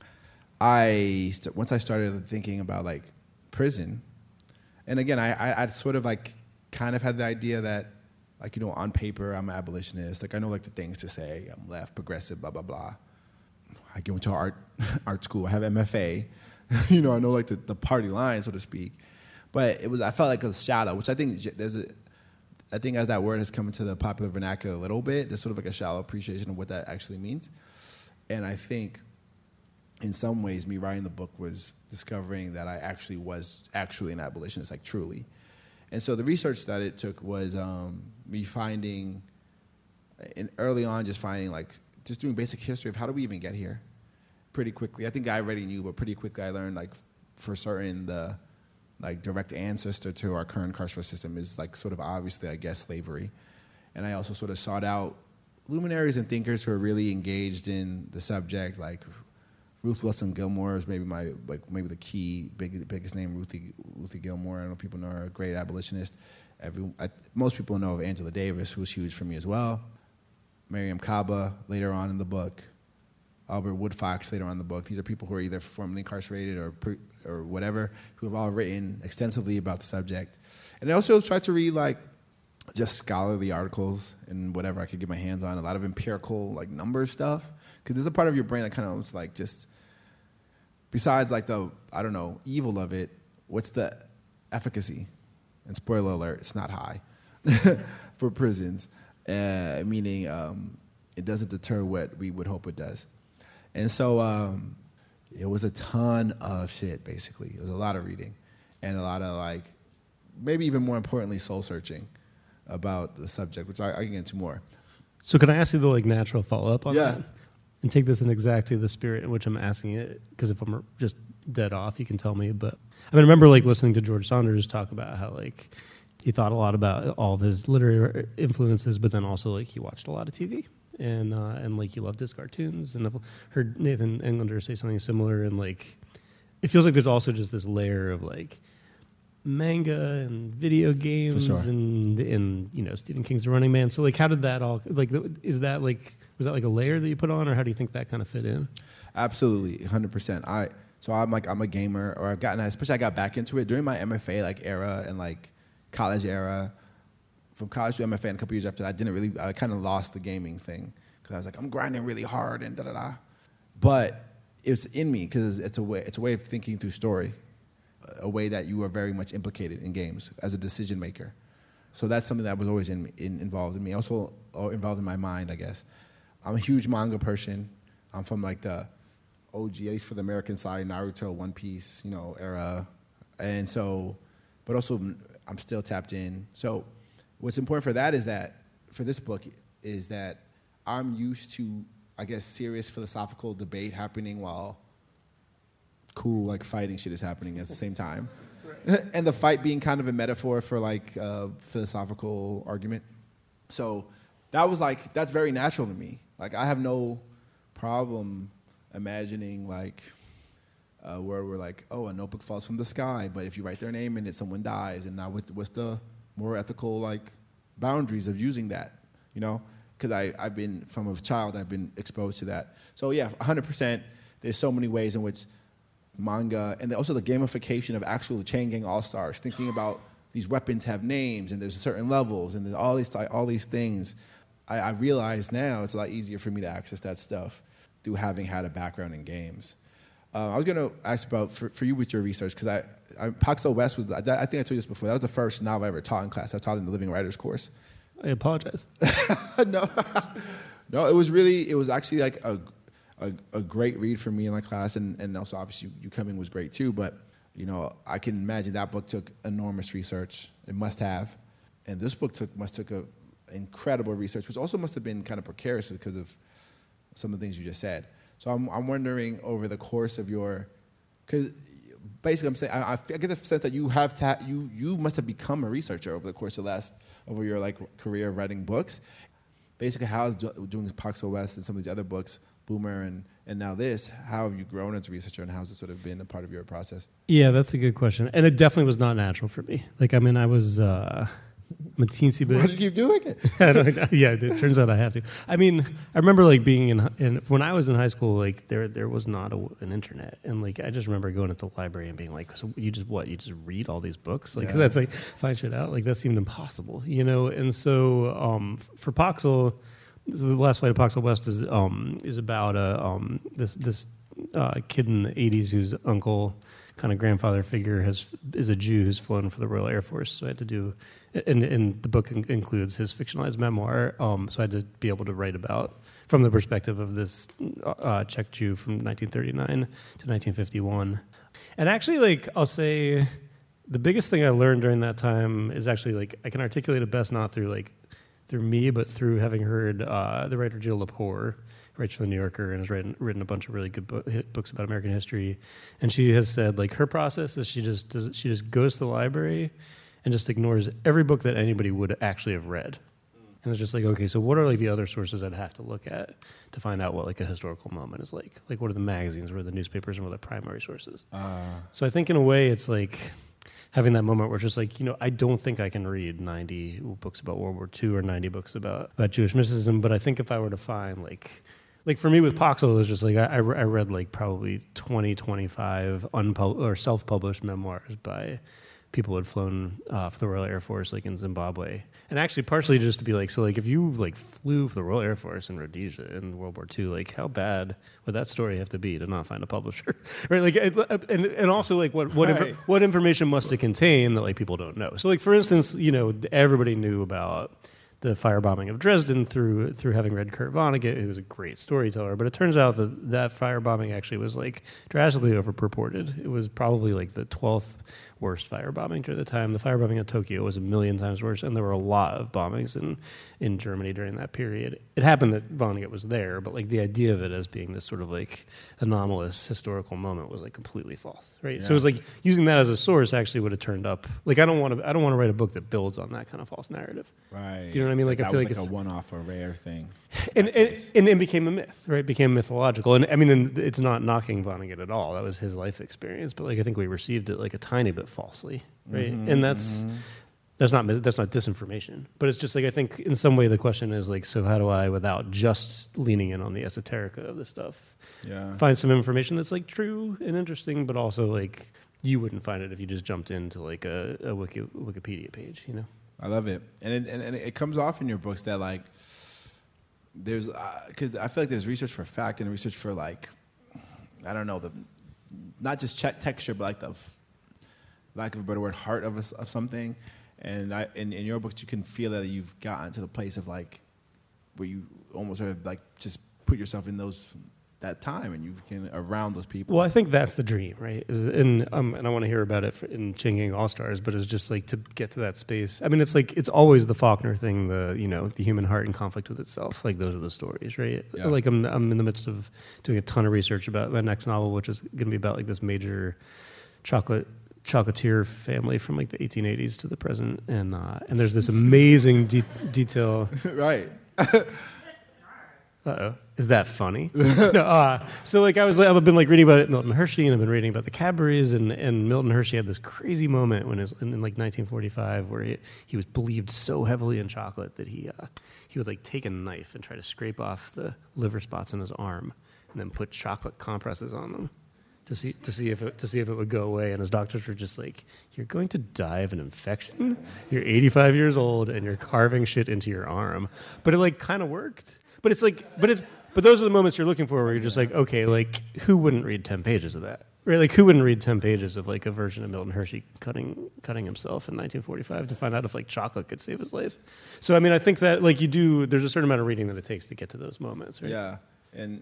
I st- once I started thinking about like prison, and again, I, I I'd sort of like kind of had the idea that like, you know, on paper I'm an abolitionist. Like I know like the things to say. I'm left, progressive, blah blah blah. I go into art art school. I have M F A. You know, I know like the, the party line, so to speak. But it was, I felt like it was shallow, which I think there's a, I think as that word has come into the popular vernacular a little bit, there's sort of like a shallow appreciation of what that actually means. And I think in some ways me writing the book was discovering that I actually was actually an abolitionist, like truly. And so the research that it took was um, me finding, in early on just finding like, just doing basic history of how do we even get here pretty quickly. I think I already knew, but pretty quickly I learned like for certain the, like direct ancestor to our current carceral system is like sort of obviously, I guess, slavery. And I also sort of sought out luminaries and thinkers who are really engaged in the subject, like Ruth Wilson Gilmore is maybe my like maybe the key big, biggest name, Ruthie Ruthie Gilmore. I don't know if people know her, a great abolitionist. Every, I, most people know of Angela Davis, who was huge for me as well. Miriam Kaba later on in the book. Albert Woodfox later on in the book. These are people who are either formerly incarcerated or pre, or whatever, who have all written extensively about the subject. And I also tried to read like just scholarly articles and whatever I could get my hands on, a lot of empirical like number stuff. Because there's a part of your brain that kind of was like just, besides like the, I don't know, evil of it, what's the efficacy? And spoiler alert, it's not high for prisons, uh, meaning um, it doesn't deter what we would hope it does. And so um, it was a ton of shit, basically. It was a lot of reading and a lot of, like, maybe even more importantly, soul searching about the subject, which I, I can get into more. So can I ask you the like natural follow-up on Yeah. that? And take this in exactly the spirit in which I'm asking it, because if I'm just dead off, you can tell me. But I mean, I remember like listening to George Saunders talk about how like he thought a lot about all of his literary influences, but then also like he watched a lot of T V and uh, and like he loved his cartoons. And I've heard Nathan Englander say something similar. And like it feels like there's also just this layer of like manga and video games sure. and and you know Stephen King's The Running Man. So like, how did that all like? Is that like was that like a layer that you put on, or how do you think that kind of fit in? Absolutely, one hundred percent. I so I'm like I'm a gamer, or I've gotten especially I got back into it during my M F A like era and like college era. From college to M F A and a couple years after that, I didn't really I kind of lost the gaming thing because I was like I'm grinding really hard and da da da. But it was in me because it's a way it's a way of thinking through story, a way that you are very much implicated in games as a decision maker. So that's something that was always in, in, involved in me, also uh, involved in my mind, I guess. I'm a huge manga person. I'm from like the O G, at least for the American side, Naruto, One Piece, you know, era. And so, but also I'm still tapped in. So what's important for that is that, for this book, is that I'm used to, I guess, serious philosophical debate happening while cool, like, fighting shit is happening at the same time. Right. And the fight being kind of a metaphor for, like, a philosophical argument. So that was, like, that's very natural to me. Like, I have no problem imagining, like, a world where, like, oh, a notebook falls from the sky, but if you write their name in it, someone dies. And now what's the more ethical, like, boundaries of using that, you know? Because I've been, from a child, I've been exposed to that. So, yeah, one hundred percent, there's so many ways in which manga, and also the gamification of actual Chain Gang All-Stars, thinking about these weapons have names, and there's certain levels, and there's all these all these things. I, I realize now it's a lot easier for me to access that stuff through having had a background in games. Uh, I was going to ask about, for, for you with your research, because I, I, Paxo West was, I, I think I told you this before, that was the first novel I ever taught in class. I taught in the Living Writers course. I apologize. no, no, it was really, it was actually like a, a, a great read for me in my class, and, and also obviously you coming was great too, but you know, I can imagine that book took enormous research. It must have. And this book took must took a incredible research, which also must have been kind of precarious because of some of the things you just said. So I'm I'm wondering over the course of your, because basically I'm saying I, I get the sense that you have ta- you you must have become a researcher over the course of the last over your like career of writing books. Basically, how is do, doing Paxo West and some of these other books, Boomer and and now this, how have you grown as a researcher, and how has it sort of been a part of your process? Yeah, that's a good question, and it definitely was not natural for me. Like, I mean, I was. Uh I'm a teensy bit. Why do you keep doing it? I don't, yeah, it turns out I have to. I mean, I remember like being in, in when I was in high school, like there there was not a, an internet, and like I just remember going to the library and being like, so you just what? You just read all these books? Like, 'cause Yeah. that's like find shit out. Like that seemed impossible, you know. And so um, for Paxo, this is the last flight of Paxo West is um, is about a um, this this uh, kid in the eighties whose uncle, kind of grandfather figure, has is a Jew who's flown for the Royal Air Force. So I had to do. And, and the book in, includes his fictionalized memoir, um, so I had to be able to write about from the perspective of this uh, Czech Jew from nineteen thirty-nine to nineteen fifty-one. And actually, like I'll say, the biggest thing I learned during that time is actually like I can articulate it best not through like through me, but through having heard uh, the writer Jill Lepore, who writes for the New Yorker and has written written a bunch of really good book, books about American history, and she has said like her process is she just does she just goes to the library and just ignores every book that anybody would actually have read. And it's just like, okay, so what are like the other sources I'd have to look at to find out what like a historical moment is like? Like what are the magazines, what are the newspapers, and what are the primary sources? Uh. So I think in a way it's like having that moment where it's just like, you know, I don't think I can read ninety books about World War Two or ninety books about, about Jewish mysticism, but I think if I were to find like, like for me with Paxo, it was just like, I, I read like probably twenty, twenty-five unpub- or self-published memoirs by people who had flown uh, for the Royal Air Force, like in Zimbabwe, and actually partially just to be like, so like if you like flew for the Royal Air Force in Rhodesia in World War Two, like how bad would that story have to be to not find a publisher, right? Like, and and also like what what right. inf- what information must it contain that like people don't know? So like for instance, you know, everybody knew about the firebombing of Dresden through through having read Kurt Vonnegut, who was a great storyteller. But it turns out that that firebombing actually was like drastically overpurported. It was probably like the twelfth worst firebombing during the time. The firebombing of Tokyo was a million times worse, and there were a lot of bombings in, in Germany during that period. It happened that Vonnegut was there, but like the idea of it as being this sort of like anomalous historical moment was like completely false, right? Yeah. So it was like using that as a source actually would have turned up. Like I don't want to I don't want to write a book that builds on that kind of false narrative. Right. Do you know what I mean? Like, like I feel was like, like it's a one-off or rare thing. And and, and it became a myth, right? It became mythological. And I mean, and it's not knocking Vonnegut at all. That was his life experience. But like, I think we received it like a tiny bit falsely, right? Mm-hmm, and that's mm-hmm. that's not that's not disinformation. But it's just like I think in some way the question is like, so how do I, without just leaning in on the esoterica of the stuff, yeah. find some information that's like true and interesting, but also like you wouldn't find it if you just jumped into like a, a Wiki, Wikipedia page, you know? I love it, and it, and, and it comes off in your books that like there's because uh, I feel like there's research for fact and research for like I don't know the not just check texture but like the lack of a better word heart of a, of something, and I in, in your books you can feel that you've gotten to the place of like where you almost sort of like just put yourself in those. That time and you can around those people. Well, I think that's the dream, right? Is, and um, and I want to hear about it for, in Chinging All Stars, but it's just like to get to that space. I mean, it's like it's always the Faulkner thing, the you know the human heart in conflict with itself. Like those are the stories, right? Yeah. Like I'm I'm in the midst of doing a ton of research about my next novel, which is going to be about like this major chocolate chocolatier family from like the eighteen eighties to the present, and uh, and there's this amazing de- detail. Right. Uh-oh. Is that funny? no, uh, so like I was, I've been like reading about it, Milton Hershey, and I've been reading about the Cadburys, and, and Milton Hershey had this crazy moment when his, in, in like nineteen forty-five where he, he was believed so heavily in chocolate that he uh, he would like take a knife and try to scrape off the liver spots in his arm, and then put chocolate compresses on them to see to see if it, to see if it would go away. And his doctors were just like, "You're going to die of an infection. You're eighty-five years old, and you're carving shit into your arm." But it like kind of worked. But it's like, but it's, but those are the moments you're looking for where you're just like, okay, like who wouldn't read ten pages of that, right? Like who wouldn't read ten pages of like a version of Milton Hershey cutting cutting himself in nineteen forty-five to find out if like chocolate could save his life? So I mean, I think that like you do, there's a certain amount of reading that it takes to get to those moments, right? Yeah, and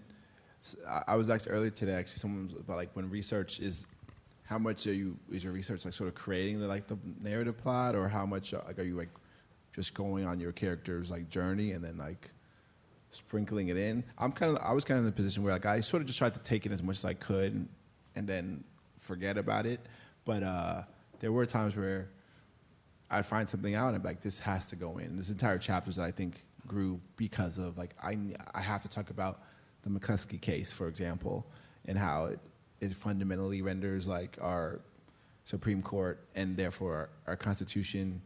I was asked earlier today, actually, someone was about like when research is, how much are you is your research like sort of creating the like the narrative plot, or how much like are you like just going on your character's like journey and then like sprinkling it in? I'm kind of I was kind of in the position where like I sort of just tried to take it as much as I could and, and then forget about it. But uh, there were times where I'd find something out and I'd be like, this has to go in. This entire chapters that I think grew because of like I I have to talk about the McCuskey case, for example, and how it, it fundamentally renders like our Supreme Court and therefore our, our Constitution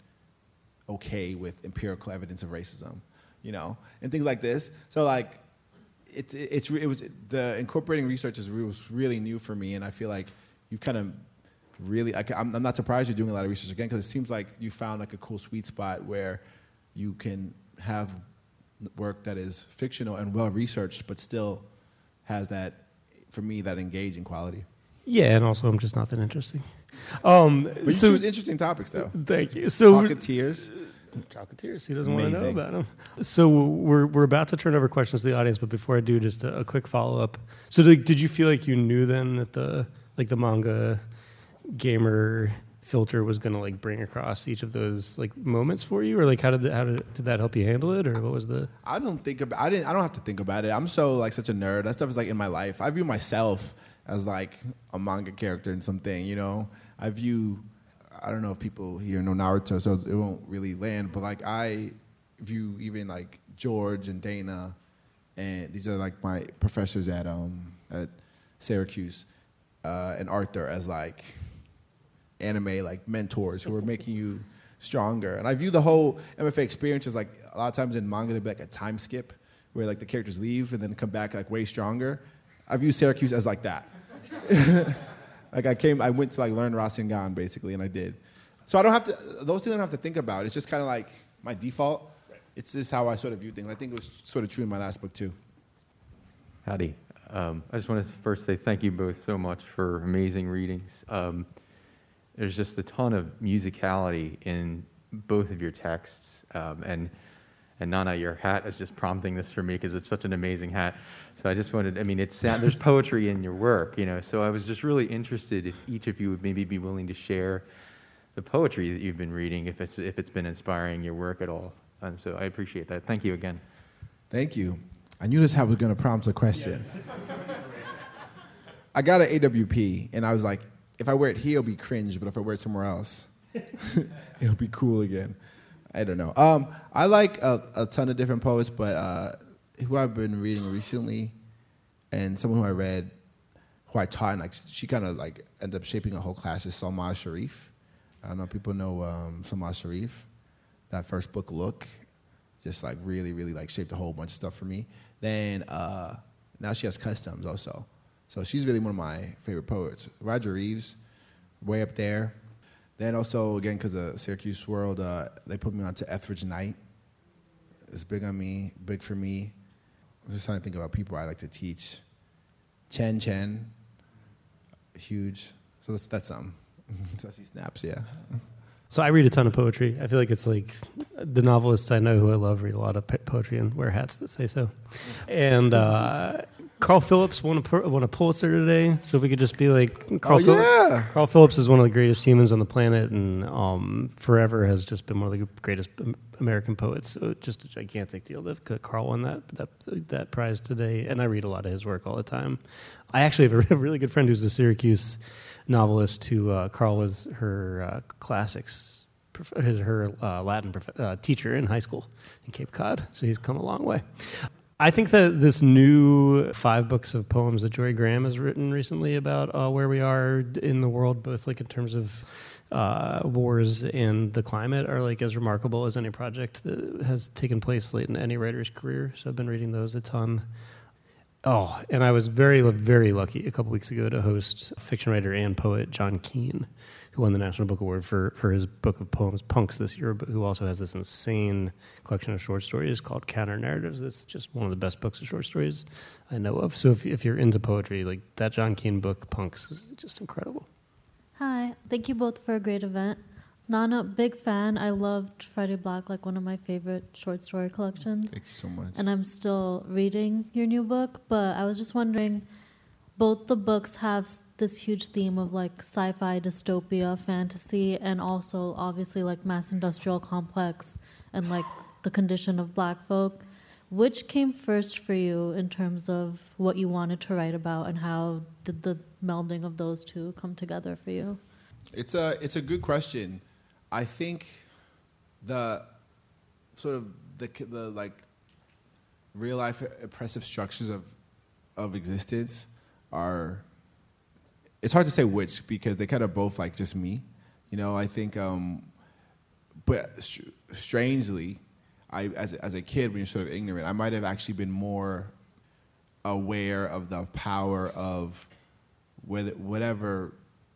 okay with empirical evidence of racism, you know, and things like this. So like, it, it, it's it was the incorporating research is was really new for me, and I feel like you've kind of really. I, I'm, I'm not surprised you're doing a lot of research again, because it seems like you found like a cool sweet spot where you can have work that is fictional and well researched, but still has that, for me, that engaging quality. Yeah, and also I'm just not that interesting. Um, but you so, choose interesting topics, though. Thank you. So Chocolatiers. Chocolatiers. He doesn't Amazing. want to know about them. So we're we're about to turn over questions to the audience, but before I do, just a, a quick follow up. So did, did you feel like you knew then that the like the manga gamer filter was going to like bring across each of those like moments for you, or like how did the, how did did that help you handle it, or what was the? I don't think about I didn't I don't have to think about it. I'm so like such a nerd. That stuff is like in my life. I view myself as like a manga character in something, you know. I view I don't know if people here know Naruto, so it won't really land, but like I view even like George and Dana, and these are like my professors at um at Syracuse, uh, and Arthur as like anime like mentors who are making you stronger. And I view the whole M F A experience as like a lot of times in manga there'd be like a time skip where like the characters leave and then come back like way stronger. I view Syracuse as like that. Like I came, I went to like learn Rasengan basically, and I did. So I don't have to, those things I don't have to think about. It's just kind of like my default. Right. It's just how I sort of view things. I think it was sort of true in my last book too. Howdy. Um, I just want to first say thank you both so much for amazing readings. Um, There's just a ton of musicality in both of your texts, um, and And Nana, your hat is just prompting this for me because it's such an amazing hat. So I just wanted, I mean, it's there's poetry in your work, you know. So I was just really interested if each of you would maybe be willing to share the poetry that you've been reading, if it's if it's been inspiring your work at all. And so I appreciate that. Thank you again. Thank you. I knew this hat was going to prompt a question. I got an A W P, and I was like, if I wear it here, it'll be cringe, but if I wear it somewhere else, it'll be cool again. I don't know. Um, I like a, a ton of different poets, but uh, who I've been reading recently, and someone who I read, who I taught, and like she kind of like ended up shaping a whole class, is Salma Sharif. I don't know if people know um, Salma Sharif. That first book, Look, just like really, really like shaped a whole bunch of stuff for me. Then uh, now she has Customs also. So she's really one of my favorite poets. Roger Reeves, way up there. Then also, again, because of Syracuse World, uh, they put me on to Etheridge Knight. It's big on me, big for me. I'm just trying to think about people I like to teach. Chen Chen, huge. So that's, that's something. Sassy Snaps, yeah. So I read a ton of poetry. I feel like it's like the novelists I know who I love read a lot of poetry and wear hats that say so. And uh, Carl Phillips won a, won a Pulitzer today, so if we could just be like, Carl, oh, Phillips, yeah. Carl Phillips is one of the greatest humans on the planet, and um, forever has just been one of the greatest American poets. So just a gigantic deal that Carl won that, that that prize today, and I read a lot of his work all the time. I actually have a really good friend who's a Syracuse novelist who uh, Carl was her uh, classics, his, her uh, Latin prof- uh, teacher in high school in Cape Cod, so he's come a long way. I think that this new five books of poems that Joy Graham has written recently about uh, where we are in the world, both like in terms of uh, wars and the climate, are like as remarkable as any project that has taken place late in any writer's career. So I've been reading those a ton. Oh, and I was very, very lucky a couple weeks ago to host fiction writer and poet John Keane, who won the National Book Award for, for his book of poems, Punks, this year, but who also has this insane collection of short stories called Counter Narratives. It's just one of the best books of short stories I know of. So if, if you're into poetry, like that John Keane book, Punks, is just incredible. Hi, thank you both for a great event. Nana, big fan. I loved Friday Black, like one of my favorite short story collections. Thank you so much. And I'm still reading your new book, but I was just wondering, both the books have this huge theme of like sci-fi, dystopia, fantasy, and also obviously like mass industrial complex and like the condition of black folk. Which came first for you in terms of what you wanted to write about, and how did the melding of those two come together for you? It's a, it's a good question. I think the sort of the, the like real life oppressive structures of of existence are, it's hard to say which, because they kind of both like just me, you know. I think, um, but str- strangely, I as a, as a kid, when you're sort of ignorant, I might have actually been more aware of the power of whether whatever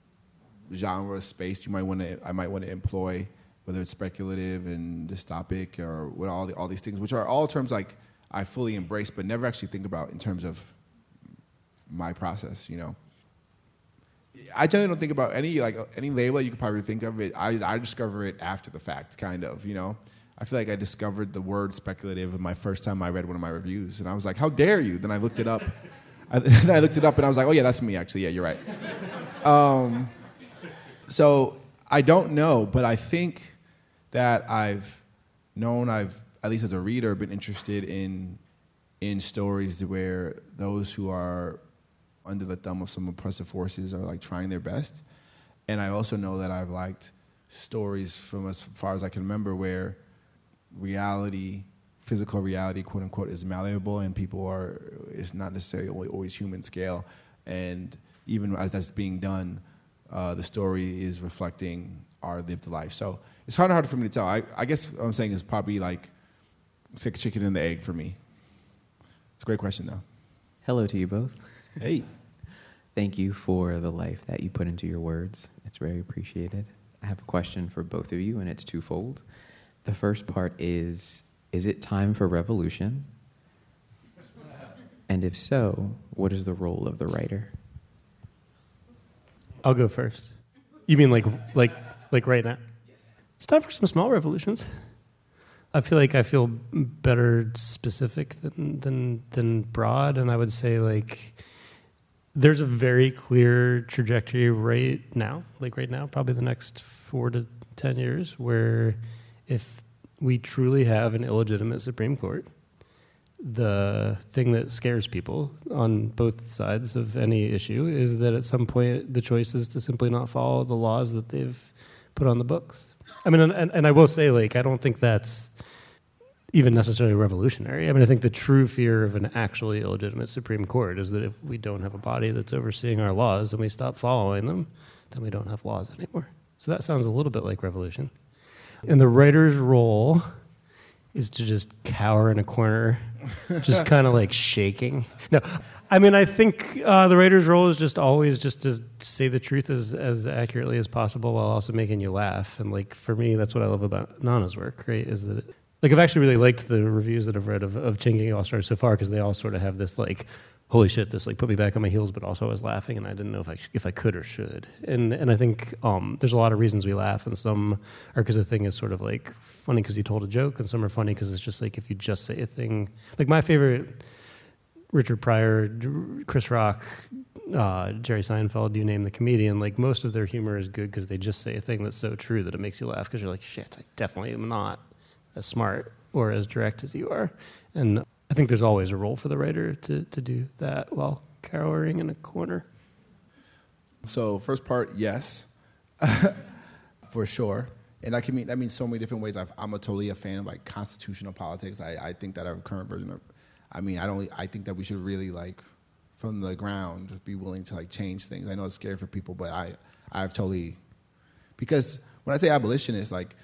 genre space you might want to I might want to employ, whether it's speculative and dystopic or what all the, all these things, which are all terms like I fully embrace, but never actually think about in terms of my process. You know, I generally don't think about any like any label you could probably think of it. I I discover it after the fact, kind of. You know, I feel like I discovered the word speculative in my first time I read one of my reviews, and I was like, how dare you? Then I looked it up. I, then I looked it up, and I was like, oh yeah, that's me actually. Yeah, you're right. Um, So I don't know, but I think that I've known, I've, at least as a reader, been interested in in stories where those who are under the thumb of some oppressive forces are like trying their best. And I also know that I've liked stories from as far as I can remember where reality, physical reality, quote unquote, is malleable and people are, it's not necessarily always human scale. And even as that's being done, Uh, the story is reflecting our lived life. So it's kind of hard for me to tell. I, I guess what I'm saying is probably like, it's like a chicken and the egg for me. It's a great question, though. Hello to you both. Hey. Thank you for the life that you put into your words. It's very appreciated. I have a question for both of you, and it's twofold. The first part is, is it time for revolution? And if so, what is the role of the writer? I'll go first. You mean like like like right now? It's time for some small revolutions. I feel like I feel better specific than than than broad, and I would say like there's a very clear trajectory right now, like right now, probably the next four to ten years, where if we truly have an illegitimate Supreme Court, the thing that scares people on both sides of any issue is that at some point the choice is to simply not follow the laws that they've put on the books. I mean, and, and I will say, like, I don't think that's even necessarily revolutionary. I mean, I think the true fear of an actually illegitimate Supreme Court is that if we don't have a body that's overseeing our laws and we stop following them, then we don't have laws anymore. So that sounds a little bit like revolution. And the writer's role is to just cower in a corner, just kind of like shaking. No, I mean, I think uh, the writer's role is just always just to say the truth as, as accurately as possible while also making you laugh. And like, for me, that's what I love about Nana's work, right, is that it, like, I've actually really liked the reviews that I've read of, of Chain Gang All-Stars so far, because they all sort of have this, like, holy shit, this, like, put me back on my heels, but also I was laughing, and I didn't know if I if I could or should. And and I think um, there's a lot of reasons we laugh, and some are because the thing is sort of, like, funny because you told a joke, and some are funny because it's just, like, if you just say a thing. Like, my favorite, Richard Pryor, Chris Rock, uh, Jerry Seinfeld, you name the comedian, like, most of their humor is good because they just say a thing that's so true that it makes you laugh, because you're like, shit, I definitely am not as smart or as direct as you are. And I think there's always a role for the writer to, to do that while cowering in a corner. So first part, yes, for sure. And that can mean that means so many different ways. I've, I'm a totally a fan of like constitutional politics. I, I think that our current version of, I mean, I don't. I think that we should really like, from the ground, be willing to like change things. I know it's scary for people, but I, I've totally, because when I say abolitionist, like,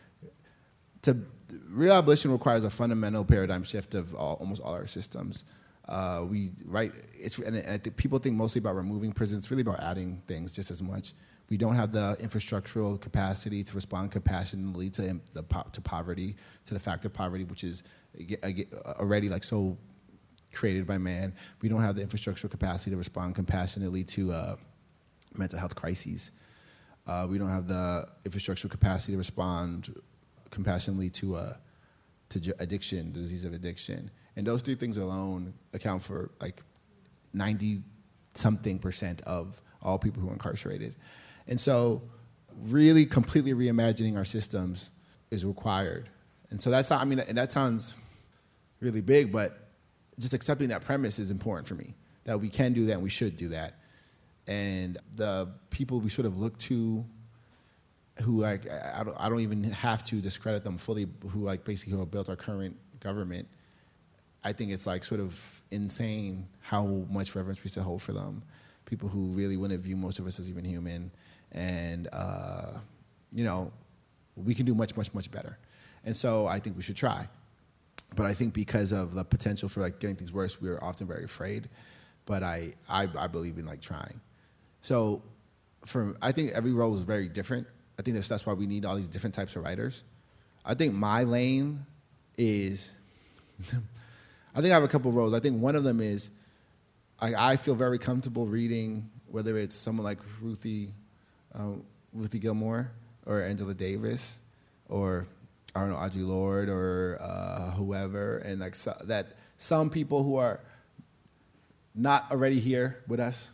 to real abolition requires a fundamental paradigm shift of all, almost all our systems. Uh, we right, it's and I think people think mostly about removing prisons. It's really about adding things just as much. We don't have the infrastructural capacity to respond compassionately to the to poverty, to the fact of poverty, which is already like so created by man. We don't have the infrastructural capacity to respond compassionately to uh, mental health crises. Uh, we don't have the infrastructural capacity to respond compassionately to uh, to addiction, the disease of addiction. And those three things alone account for like ninety something percent of all people who are incarcerated. And so really completely reimagining our systems is required. And so that's, I mean, and that sounds really big, but just accepting that premise is important for me, that we can do that and we should do that. And the people we sort of look to who like, I don't, I don't even have to discredit them fully, who like basically who have built our current government, I think it's like sort of insane how much reverence we still hold for them. People who really wouldn't view most of us as even human. And, uh, you know, we can do much, much, much better. And so I think we should try. But I think because of the potential for like getting things worse, we're often very afraid. But I, I, I believe in like trying. So for, I think every role is very different. I think that's, that's why we need all these different types of writers. I think my lane is, I think I have a couple of roles. I think one of them is, I, I feel very comfortable reading, whether it's someone like Ruthie, um, Ruthie Gilmore or Angela Davis or, I don't know, Audre Lorde or uh, whoever, and like so, that some people who are not already here with us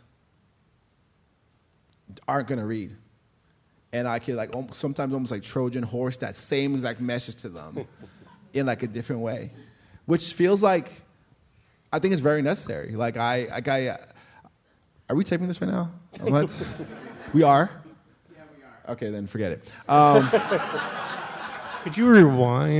aren't going to read. And I can like sometimes almost like Trojan horse that same exact message to them in like a different way, which feels like, I think it's very necessary. Like I, like I, are we taping this right now? What? We are? Yeah, we are. Okay, then forget it. Um, Could you rewind?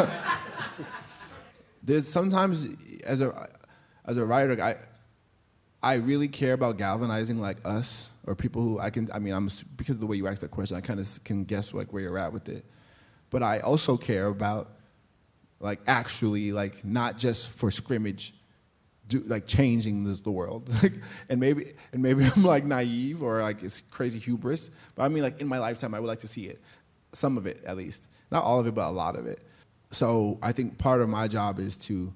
There's sometimes as a as a writer, I I really care about galvanizing like us or people who I can. I mean, I'm because of the way you asked that question, I kind of can guess like where you're at with it. But I also care about like actually like not just for scrimmage, do, like changing this, the world. Like, and maybe and maybe I'm like naive or like it's crazy hubris. But I mean, like in my lifetime, I would like to see it, some of it at least. Not all of it, but a lot of it. So I think part of my job is to,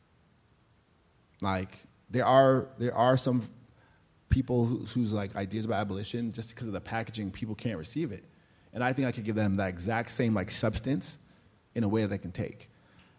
like, there are there are some people who, whose like ideas about abolition, just because of the packaging, people can't receive it. And I think I could give them that exact same like substance in a way that they can take.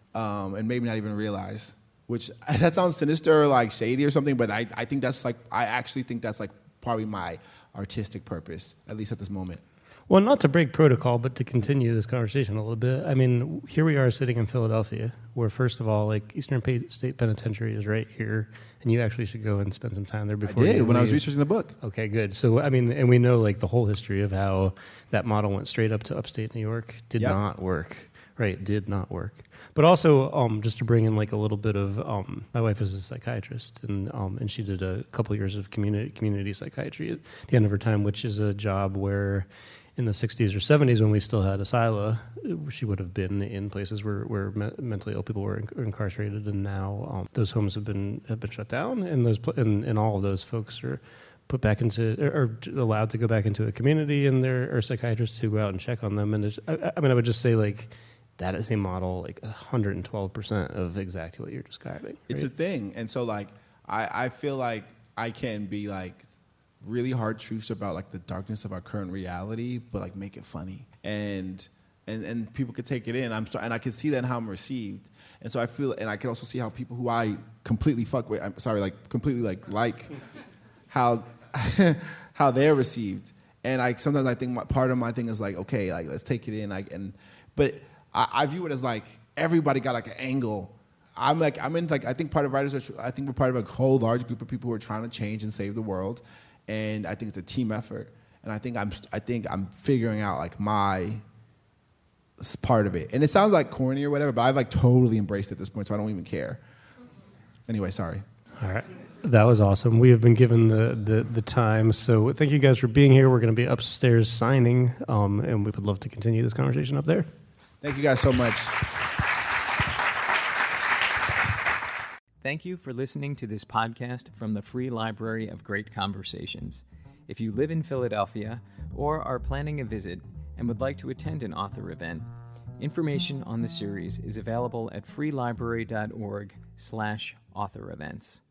um, and maybe not even realize. Which that sounds sinister or like shady or something, but I, I think that's like I actually think that's like probably my artistic purpose, at least at this moment. Well, not to break protocol, but to continue this conversation a little bit. I mean, here we are sitting in Philadelphia, where first of all, like Eastern State Penitentiary is right here, and you actually should go and spend some time there before. I did you when leave. I was researching the book. Okay, good. So I mean, and we know like the whole history of how that model went straight up to upstate New York. Did Yep. not work. Right, did not work. But also, um, just to bring in like a little bit of, um, my wife is a psychiatrist, and um, and she did a couple years of community community psychiatry at the end of her time, which is a job where, in the sixties or seventies, when we still had Asyla, she would have been in places where, where me- mentally ill people were inc- incarcerated, and now um, those homes have been have been shut down, and those pl- and, and all of those folks are put back into or allowed to go back into a community, and there are psychiatrists who go out and check on them. And there's, I, I mean, I would just say like. That is a model like one hundred twelve percent of exactly what you're describing. It's right? a thing. And so like I, I feel like I can be like really hard truths about like the darkness of our current reality, but like make it funny. And and, and people could take it in. I'm st- and I can see that in how I'm received. And so I feel and I can also see how people who I completely fuck with, I'm sorry, like completely like like how how they're received. And I sometimes I think my, part of my thing is like, okay, like let's take it in. Like and but I, I view it as like everybody got like an angle. I'm like I'm in like I think part of writers are tr- I think we're part of a whole large group of people who are trying to change and save the world, and I think it's a team effort. And I think I'm I think I'm figuring out like my part of it. And it sounds like corny or whatever, but I've like totally embraced it at this point, so I don't even care. Anyway, sorry. All right. That was awesome. We have been given the, the, the time, so thank you guys for being here. We're going to be upstairs signing, um, and we would love to continue this conversation up there. Thank you guys so much. Thank you for listening to this podcast from the Free Library of Great Conversations. If you live in Philadelphia or are planning a visit and would like to attend an author event, information on the series is available at freelibrary dot org slash author events.